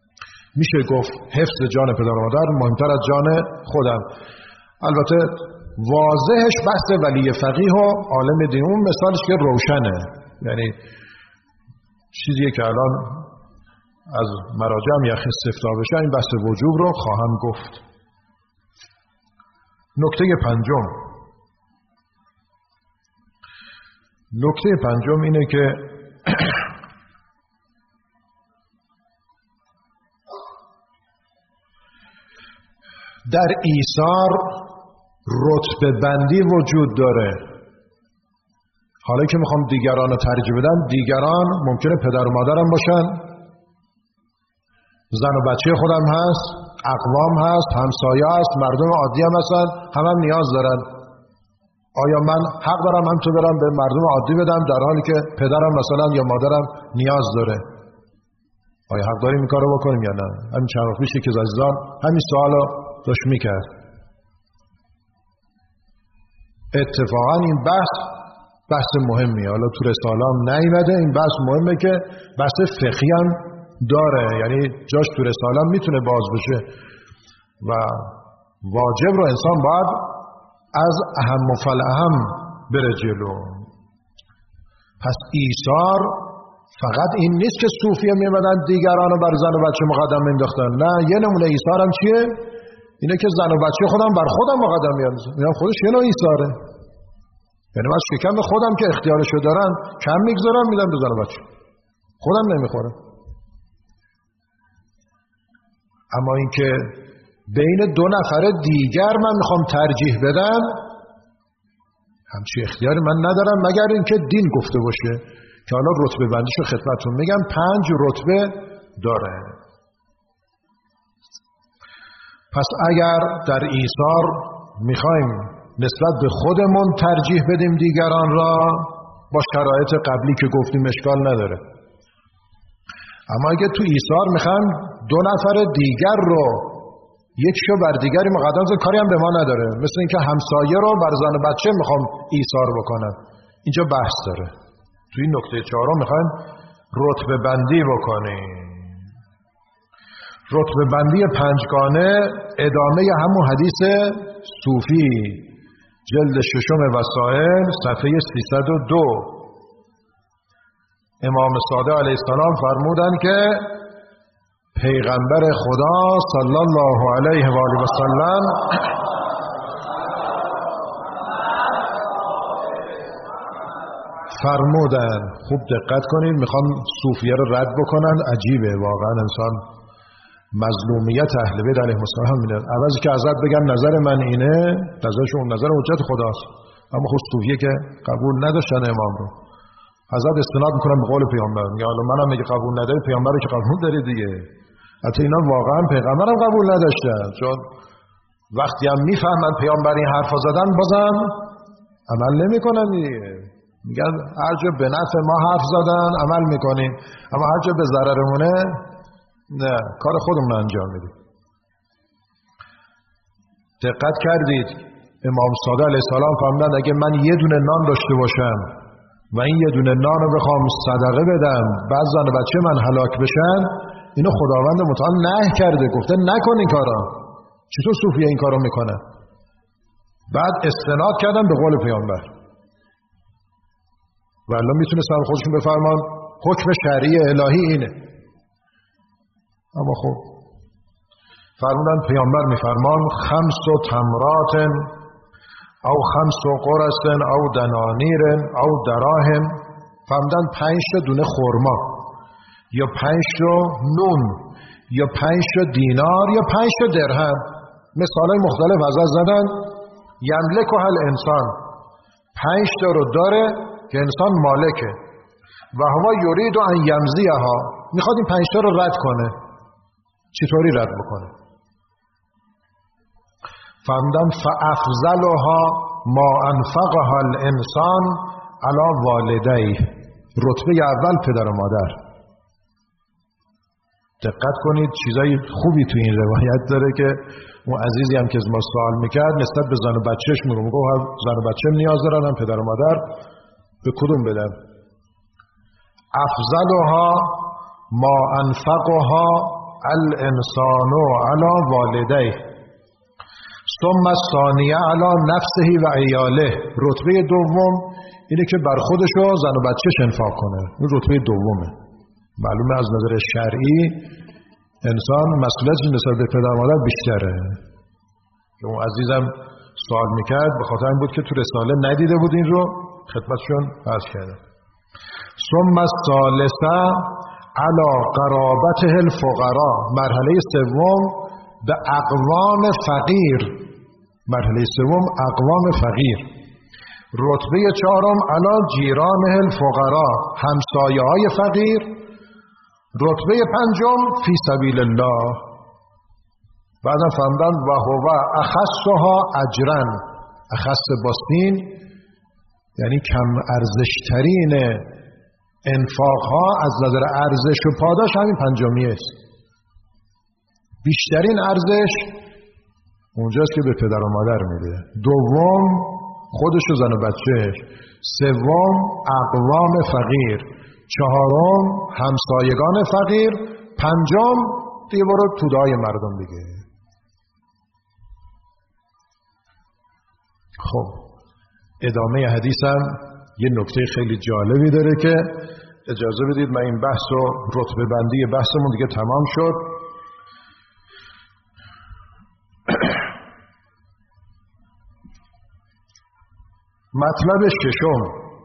میشه گفت حفظ جان پدر و مادر مهمتر از جان خودم. البته واضحش بحث ولی فقیه و عالم دین. اون مثالش که روشنه، یعنی چیزیه که الان از مراجع هم یخ استفتاء بشه این بحث وجوب رو خواهم گفت. نکته پنجم نکته پنجم اینه که در ایثار رتبه بندی وجود داره. حالا که میخوام دیگران رو ترجیح بدم، دیگران ممکنه پدر و مادرم باشن، زن و بچه خودم هست، اقوام هست، همسایه هست، مردم عادی هم هستن، هم هم نیاز دارن. آیا من حق دارم هم تو برم به مردم عادی بدم در حالی که پدرم مثلا یا مادرم نیاز داره؟ آیا حق داریم این کارو بکنیم یا نه؟ همین چند وقت پیش که عزیزان همین سوالو داشت میکرد. اتفاقا این بحث بحث مهمیه. حالا تو رساله هم نیامده، این بحث مهمه که بحث فقهی هم داره، یعنی جاش تو رساله هم میتونه باز بشه و واجب رو انسان باید از اهم و فالاهم بره جلو. پس ایثار فقط این نیست که صوفیه میمدن دیگران رو بر زن و بچه مقدم مینداختن. نه، یه نمونه ایثار هم چیه؟ اینه که زن و بچه خودم بر خودم مقدم میاندازن. اینا خودش یه نوع ایثاره. یعنی من شکم خودم که اختیارشو دارن کم میگذارم میدم به زن و بچه، خودم نمیخورم. اما اینکه بین دو نفر دیگر من میخوام ترجیح بدم، همچی اختیاری من ندارم مگر اینکه دین گفته باشه که حالا رتبه بندیشو خدمتتون میگم. پنج رتبه داره. پس اگر در ایثار میخوایم نسبت به خودمون ترجیح بدیم دیگران را، با شرایط قبلی که گفتیم اشکال نداره. اما اگه تو ایثار میخوایم دو نفر دیگر رو یکیشو بر دیگری مقدم کنیم، کاری هم به ما نداره. مثل اینکه همسایه رو بر زن و بچه میخوام ایثار بکنم، اینجا بحث داره. تو این نکته چهارم میخوایم رتبه بندی بکنیم. رتبه بندی پنجگانه ادامه همون حدیث صوفی، جلد ششم وسائل صفحه سیصد و دو. امام صادق علیه السلام فرمودن که پیغمبر خدا صلی الله علیه و آله و سلم فرمودن، خوب دقت کنید، میخوام صوفیه رو رد بکنن. عجیبه واقعا، انسان مظلومیت اهل بیت علیهم السلام میده. عوضی که ازت بگم نظر من اینه، نظرشون نظر حجت خداست، اما خود صوفیه که قبول نداشتن امام رو، حضرت استناد میکنن به قول پیامبر. میگه حالا منم میگه قبول نداری، پیامبر رو که قبول داری دیگه. حتی اینا واقعا پیغمبرم قبول نداشتن، چون وقتی هم میفهمن پیامبر این حرفا زدن بازم عمل نمیکنن دیگه. میگن هر جا به نفع ما حرف زدن عمل میکنیم، اما هر جا به ضررمونه نه، کار خودمون انجام میدیم. دقت کردید امام صادق علیه السلام فرمودند اگه من یه دونه نان داشته باشم و این یه دونه نان رو بخوام صدقه بدم، بعد زن و بچه من هلاک بشن، اینو خداوند متعال نهی کرده، گفته نکن این کارا. چطور صوفیه این کارو میکنه؟ بعد استناد کردن به قول پیامبر. والله میتونستن خودشون بفرمان حکم شرعی الهی اینه، اما خب فرمودن پیامبر میفرمان خمس و تمرات او خمس و قرص او دنانیر او دراهم. فرمودن پنج تا دونه خرما یا پنج تا نون یا پنج تا دینار یا پنج تا درهم. مثالای مختلف ازش زدن. یملک هل انسان، پنج تا رو داره که انسان مالکه، و هوا یرید ان یمزیها، میخواد این پنج تا رو رد کنه. چطوری رد بکنه؟ فرمودن فافضلها ما انفقها الانسان علی والدیه. رتبه اول پدر و مادر. دقت کنید چیزای خوبی تو این روایت داره که اون عزیزی هم که از ما سوال میکرد نسبت به زن و بچهش میگه، میگه زن و بچه نیاز دارن هم پدر و مادر، به کدوم بدن؟ افضلها ما انفقها الانسان علی والدیه. ثم الثانیه علی نفسه و عیاله، رتبه دوم اینه که بر خودش و زن و بچه‌ش انفاق کنه. این رتبه دومه. معلومه از نظر شرعی انسان مسئولیتش نسبت به پدر مادر بیشتره. که اون عزیزم سوال میکرد به خاطر این بود که تو رساله ندیده بود این رو، خدمتشون عرض کردم. ثم الثالثه علی قرابته الفقراء، مرحله سوم به اقوام فقیر، مرحله سوم اقوام فقیر. رتبه چهارم علی جیرانه الفقراء، همسایه های فقیر. رتبه پنجم فی سبیل الله. بعدم فهمدن و هو اخصها اجرا، اخص باسین یعنی کم ارزشترین انفاق ها از نظر ارزش و پاداش همین پنجمی است. بیشترین ارزش اونجاست که به پدر و مادر میده، دوم خودش و زن و بچهش، سوم اقوام فقیر، چهارم همسایگان فقیر، پنجم دیگه برو تودای مردم دیگه. خب ادامه حدیثم یه نکته خیلی جالبی داره که اجازه بدید من این بحث و رتبه بندی بحثمون دیگه تمام شد. مطلب ششم،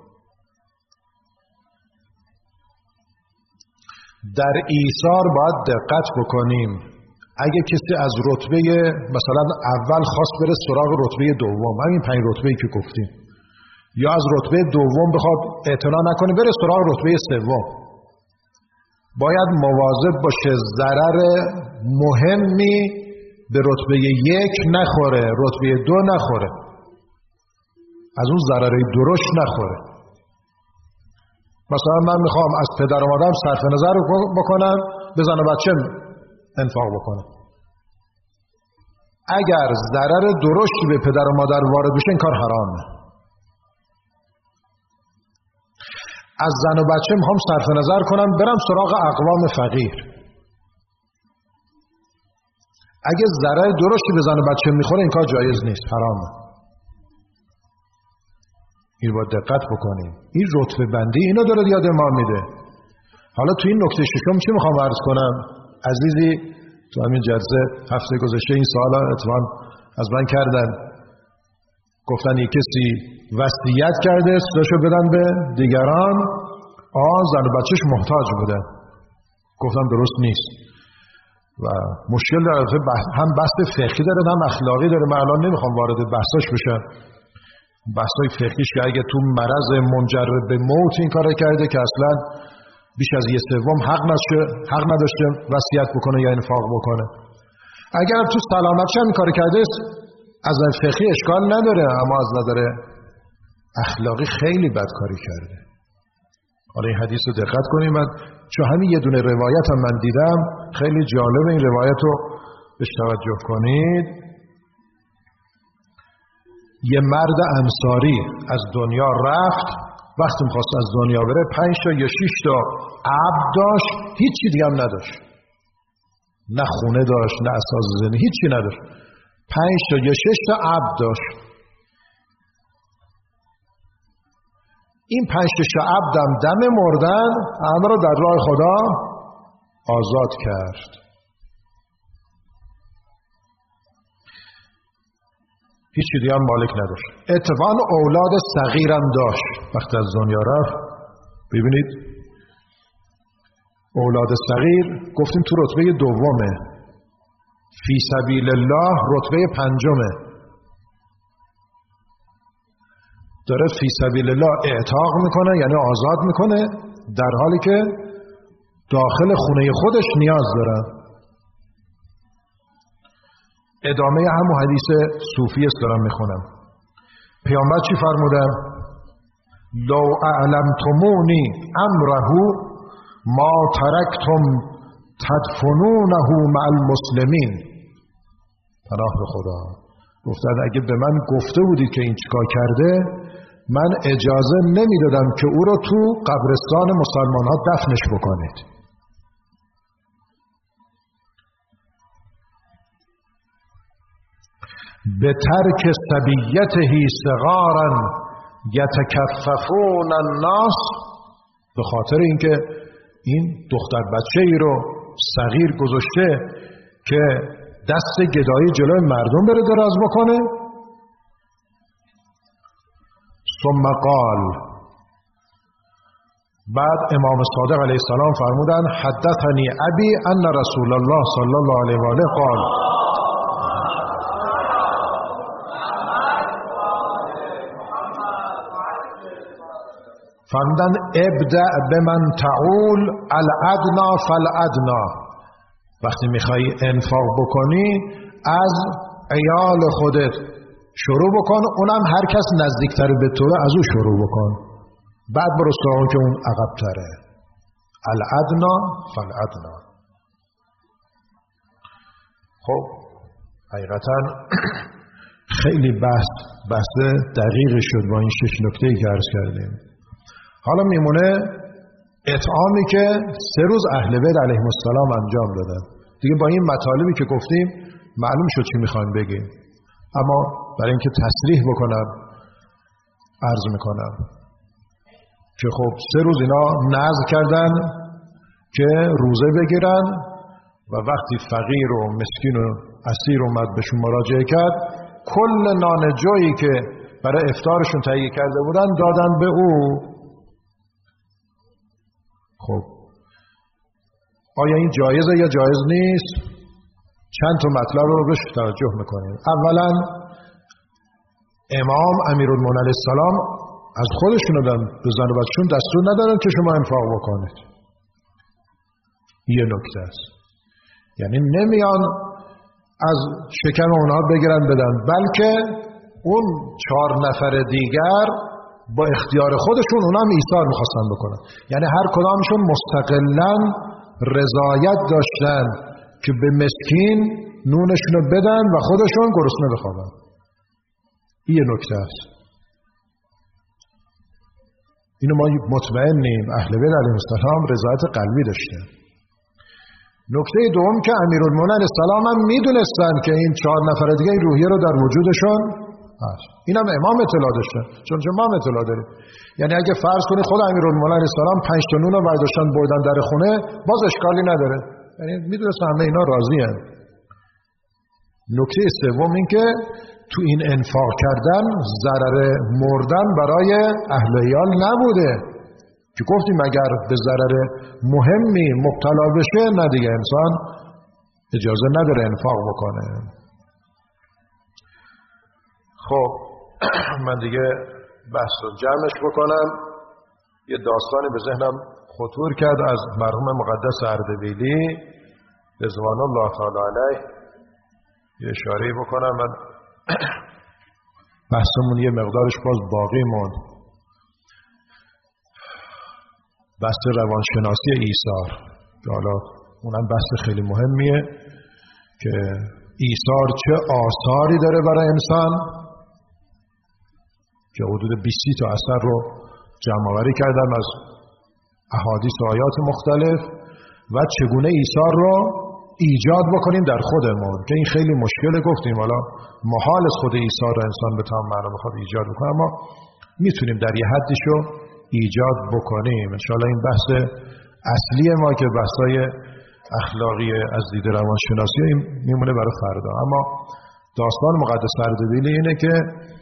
در ایثار باید دقت بکنیم. اگه کسی از رتبه مثلا اول خواست بره سراغ رتبه دوم، همین پنج رتبه‌ای که گفتیم، یا از رتبه دوم بخواد اعتنا نکنه بره سراغ رتبه سوم، باید مواظب باشه ضرر مهمی به رتبه یک نخوره، رتبه دو نخوره، از اون ضرر درشت نخوره. مثلا من میخوام از پدر و مادرم صرف نظر بکنم، به زن و بچه‌م انفاق بکنم. اگر ضرر درشتی به پدر و مادر وارد بشه این کار حرامه. از زن و بچه میخوام صرف نظر کنم برم سراغ اقوام فقیر، اگه ضرر درشتی به زن و بچه میخوره این کار جایز نیست، حرامه. این باید دقت بکنیم. این رتبه بندی اینو داره یاد ما میده. حالا تو این نکته ششم چی میخوام عرض کنم؟ عزیزی تو همین جلسه هفته گذشته این سوالا اتفاقا از من کردن، گفتن یک کسی وصیت کرده سودشو بدن به دیگران، آه زن و بچهش محتاج بودن. گفتم درست نیست و مشکل داره، هم بحث فقهی داره هم اخلاقی داره. من الان نمیخوام وارد بحثاش بشم، بحثای فقهیش که اگه تو مرض منجر به موت این کار کرده که اصلا بیش از یه سوم حق نشه، حق نداشته وصیت بکنه یا انفاق بکنه. اگر تو سلامتش هم این کار کرده از نظر فقهی اشکال نداره، اما از نظر اخلاقی خیلی بدکاری کرده. حالا این حدیث رو دقت کنیم. من چون همین یه دونه روایت هم من دیدم خیلی جالب، این روایت رو بهش توجه کنید. یه مرد انصاری از دنیا رفت، وقتی می‌خواست از دنیا بره پنج تا یا شش تا عبد داشت، هیچی دیگه هم نداشت، نه خونه داشت نه اساس زندگی، هیچی نداشت، پنج تا یا شش تا عبد داشت. این پنج تا شش عبدم دم مردن همه رو در راه خدا آزاد کرد. هیچی دیگه هم مالک نداشت. اتفاقا اولاد صغیرم داشت. وقتی از دنیا رفت ببینید اولاد صغیر گفتیم تو رتبه دومه، فی سبیل الله رتبه پنجمه. داره فی سبیل الله اعتاق میکنه، یعنی آزاد میکنه، در حالی که داخل خونه خودش نیاز داره. ادامه همون حدیث صوفی است دارم میخونم. پیامبر چی فرمودن؟ لو اعلمتمونی امره ما ترکتم تدفنونه مع المسلمین. پناه به خدا. گفتن اگه به من گفته بودید که این چیکار کرده، من اجازه نمیدادم که او رو تو قبرستان مسلمان ها دفنش بکنید. به ترک سبیته صغارا یتکففون الناس، به خاطر اینکه این دختر بچه ای رو صغیر گذاشته که دست گدایی جلوی مردم بره دراز بکنه. ثم قال، بعد امام صادق علیه السلام فرمودن حدثنی ابی ان رسول الله صلی الله علیه و آله قال، فرمودن ابدأ بمن تعول الادنا فالادنا، وقتی میخوای انفاق بکنی از عیال خودت شروع بکن، اونم هر کس نزدیکتر به تو از او شروع بکن، بعد برو سراغ اون که اون عقب تره. الادنا فالادنا. خب حقیقتا خیلی بحث بحث دقیقی شد با این شش نکته‌ای که عرض کردیم. حالا میمونه اطعامی که سه روز اهل بیت علیهم السلام انجام دادن. دیگه با این مطالبی که گفتیم معلوم شد چی میخوایم بگیم، اما برای اینکه تصریح بکنم عرض میکنم که خب سه روز اینا نذر کردن که روزه بگیرن و وقتی فقیر و مسکین و اسیر اومد بهشون مراجعه کرد، کل نان جویی که برای افطارشون تهیه کرده بودن دادن به او. خب آیا این جایزه یا جایز نیست؟ چند تا مطلب رو بهش توجه میکنیم. اولا امام امیرالمومنین علیه السلام از خودشون دادن به زن و بچه‌شون دستور ندارن که شما انفاق بکنید. یه نکته است، یعنی نمیان از شکم اونها بگیرن بدن، بلکه اون چهار نفر دیگر با اختیار خودشون اونا هم ایثار میخواستن بکنن، یعنی هر کدامشون مستقلاً رضایت داشتن که به مسکین نونشونو بدن و خودشون گرسنه بخوابن. این نکته است. اینو ما مطمئنیم اهل بیت علیهم السلام رضایت قلبی داشتن. نکته دوم که امیرالمومنین علیه السلام هم میدونستن که این چهار نفر دیگه این روحیه رو در وجودشون هست. این هم امام اطلاع داشتن، چون چه ما اطلاع داریم. یعنی اگه فرض کنی خود امیرالمومنین علیه السلام پنج تا نون رو برداشتن بردن در خونه، باز اشکالی نداره، یعنی میدونستن همه اینا راضی هستن. نکته سوم این که تو این انفاق کردن ضرر مردن برای اهل عیال نبوده که گفتیم اگر به ضرر مهمی مبتلا بشه نه دیگه انسان اجازه نداره انفاق بکنه. خب من دیگه بحث رو جمعش بکنم. یه داستانی به ذهنم خطور کرد از مرحوم مقدس اردبیلی رضوان الله تعالی علیه، یه اشاره بکنم. من بحثمون یه مقدارش باز باقی موند. بحث روانشناسی ایثار که حالا اونم بحث خیلی مهمیه که ایثار چه آثاری داره برای انسان، که حدود بیست تا اثر رو جمع آوری کردم از احادیث و آیات مختلف و چگونه ایثار رو ایجاد بکنیم در خودمون، که این خیلی مشکله. گفتیم حالا محال است خود ایثار رو انسان به تمام معنا بخواد ایجاد بکنه، اما میتونیم در یه حدیشو ایجاد بکنیم. انشاءالله این بحث اصلی ما که بحثای اخلاقی از دید روانشناسی میمونه برای فردا. اما داستان مقدس اردبیلی اینه که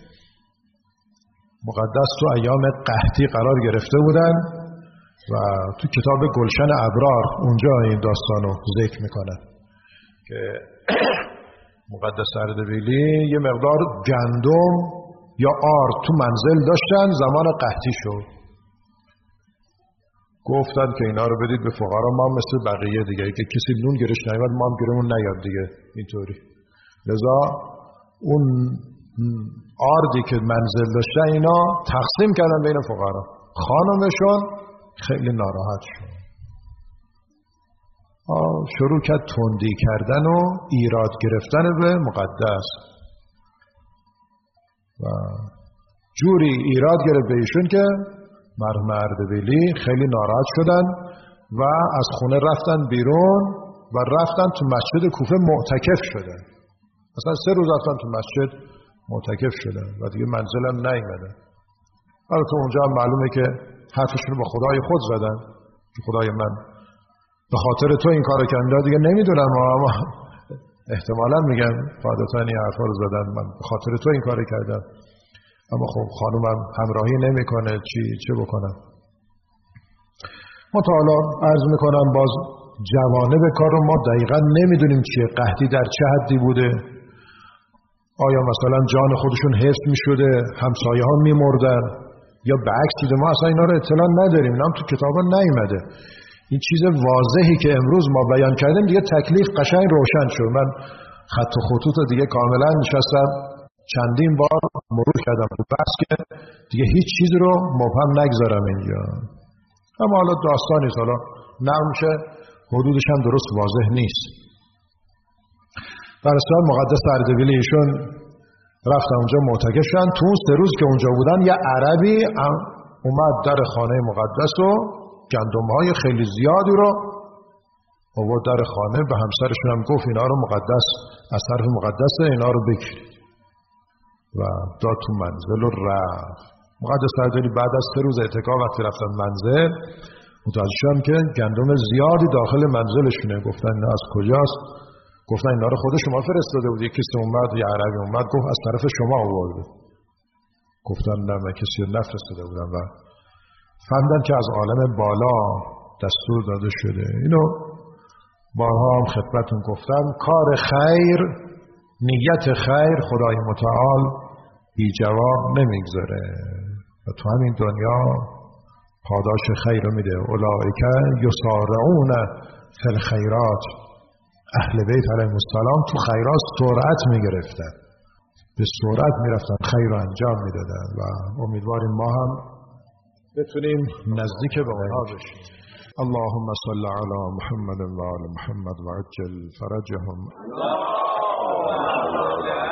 مقدس تو ایام قحطی قرار گرفته بودن و تو کتاب گلشن ابرار اونجا این داستانو ذکر میکنن که مقدس اردبیلی یه مقدار گندم یا آرد تو منزل داشتن، زمان قحطی شد، گفتن که اینا رو بدید به فقرا، ما مثل بقیه دیگه که کسی نون گیرش نیامد ما هم گیرمون نیاد دیگه اینطوری. لذا اون آردی که منزل داشتن اینا تقسیم کردن بین فقرا. خانمشون خیلی ناراحت شد، شروع کرد تندی کردن و ایراد گرفتن به مقدس و جوری ایراد گرفت به ایشون که مرحوم اردبیلی خیلی ناراحت شدن و از خونه رفتن بیرون و رفتن تو مسجد کوفه معتکف شدن. مثلا سه روز رفتن تو مسجد معتکف شدن و دیگه منزلم نیومدن. حالا تو اونجا هم معلومه که حرفشون رو با خدای خود زدن که خدای من به خاطر تو این کارو کردم، دیگه نمیدونم اما احتمالاً میگم قاعدتاً این حرفا رو زدن من به خاطر تو این کارو کردم، اما خب خانومم همراهی نمیکنه، چی چه بکنم. متعالی عرض میکنم باز جوانب کار رو ما دقیقاً نمیدونیم چیه، قحطی در چه حدی بوده، آیا مثلا جان خودشون حفظ میشده، همسایه ها میمردن یا به عکس بوده، ما اصلا اینا رو اطلاع نداریم، اینا هم تو کتابا نیومده. این چیز واضحی که امروز ما بیان کردیم دیگه تکلیف قشنگ روشن شد. من خط و خطوط دیگه کاملا نشستم چندین بار مرور کردم بس که دیگه هیچ چیز رو مبهم نگذارم اینجا. اما حالا داستانی حالا نمیشه، حدودش هم درست واضح نیست. در اصل مقدس اردبیل ایشون رفتن اونجا معتکف شدن. تو اون سه روز که اونجا بودن یه عربی اومد در خانه مقدس و گندم‌های خیلی زیادی رو آورد در خانه، به همسرشون هم گفت اینا رو مقدس از طرف مقدس اینا رو بگیرید و داد تو منزل و رفت. مقدس اردبیل بعد از سه روز اعتکاف وقتی رفتن منزل متوجه شدن که گندم زیادی داخل منزلشونه. گفتن اینا از کجاست؟ گفتن اینا رو خود شما فرستاده بود، یکی اومد یه عربی اومد گفت از طرف شما آورده. گفتن نه من کسی رو نفرستاده بودم و فهمیدن که از عالم بالا دستور داده شده. اینو بارها هم خدمتتون گفتم، کار خیر، نیت خیر خدای متعال بی جواب نمیگذاره و تو همین دنیا پاداش خیر رو میده. اولئک یسارعون فی الخیرات، اهل بیت علیهم السلام تو خیرات سرعت میگرفتن، به سرعت میرفتن خیر رو انجام میدادن و امیدواریم ما هم بتونیم نزدیک به اونها بشیم. اللهم صل علی محمد و آل محمد و عجل فرجهم.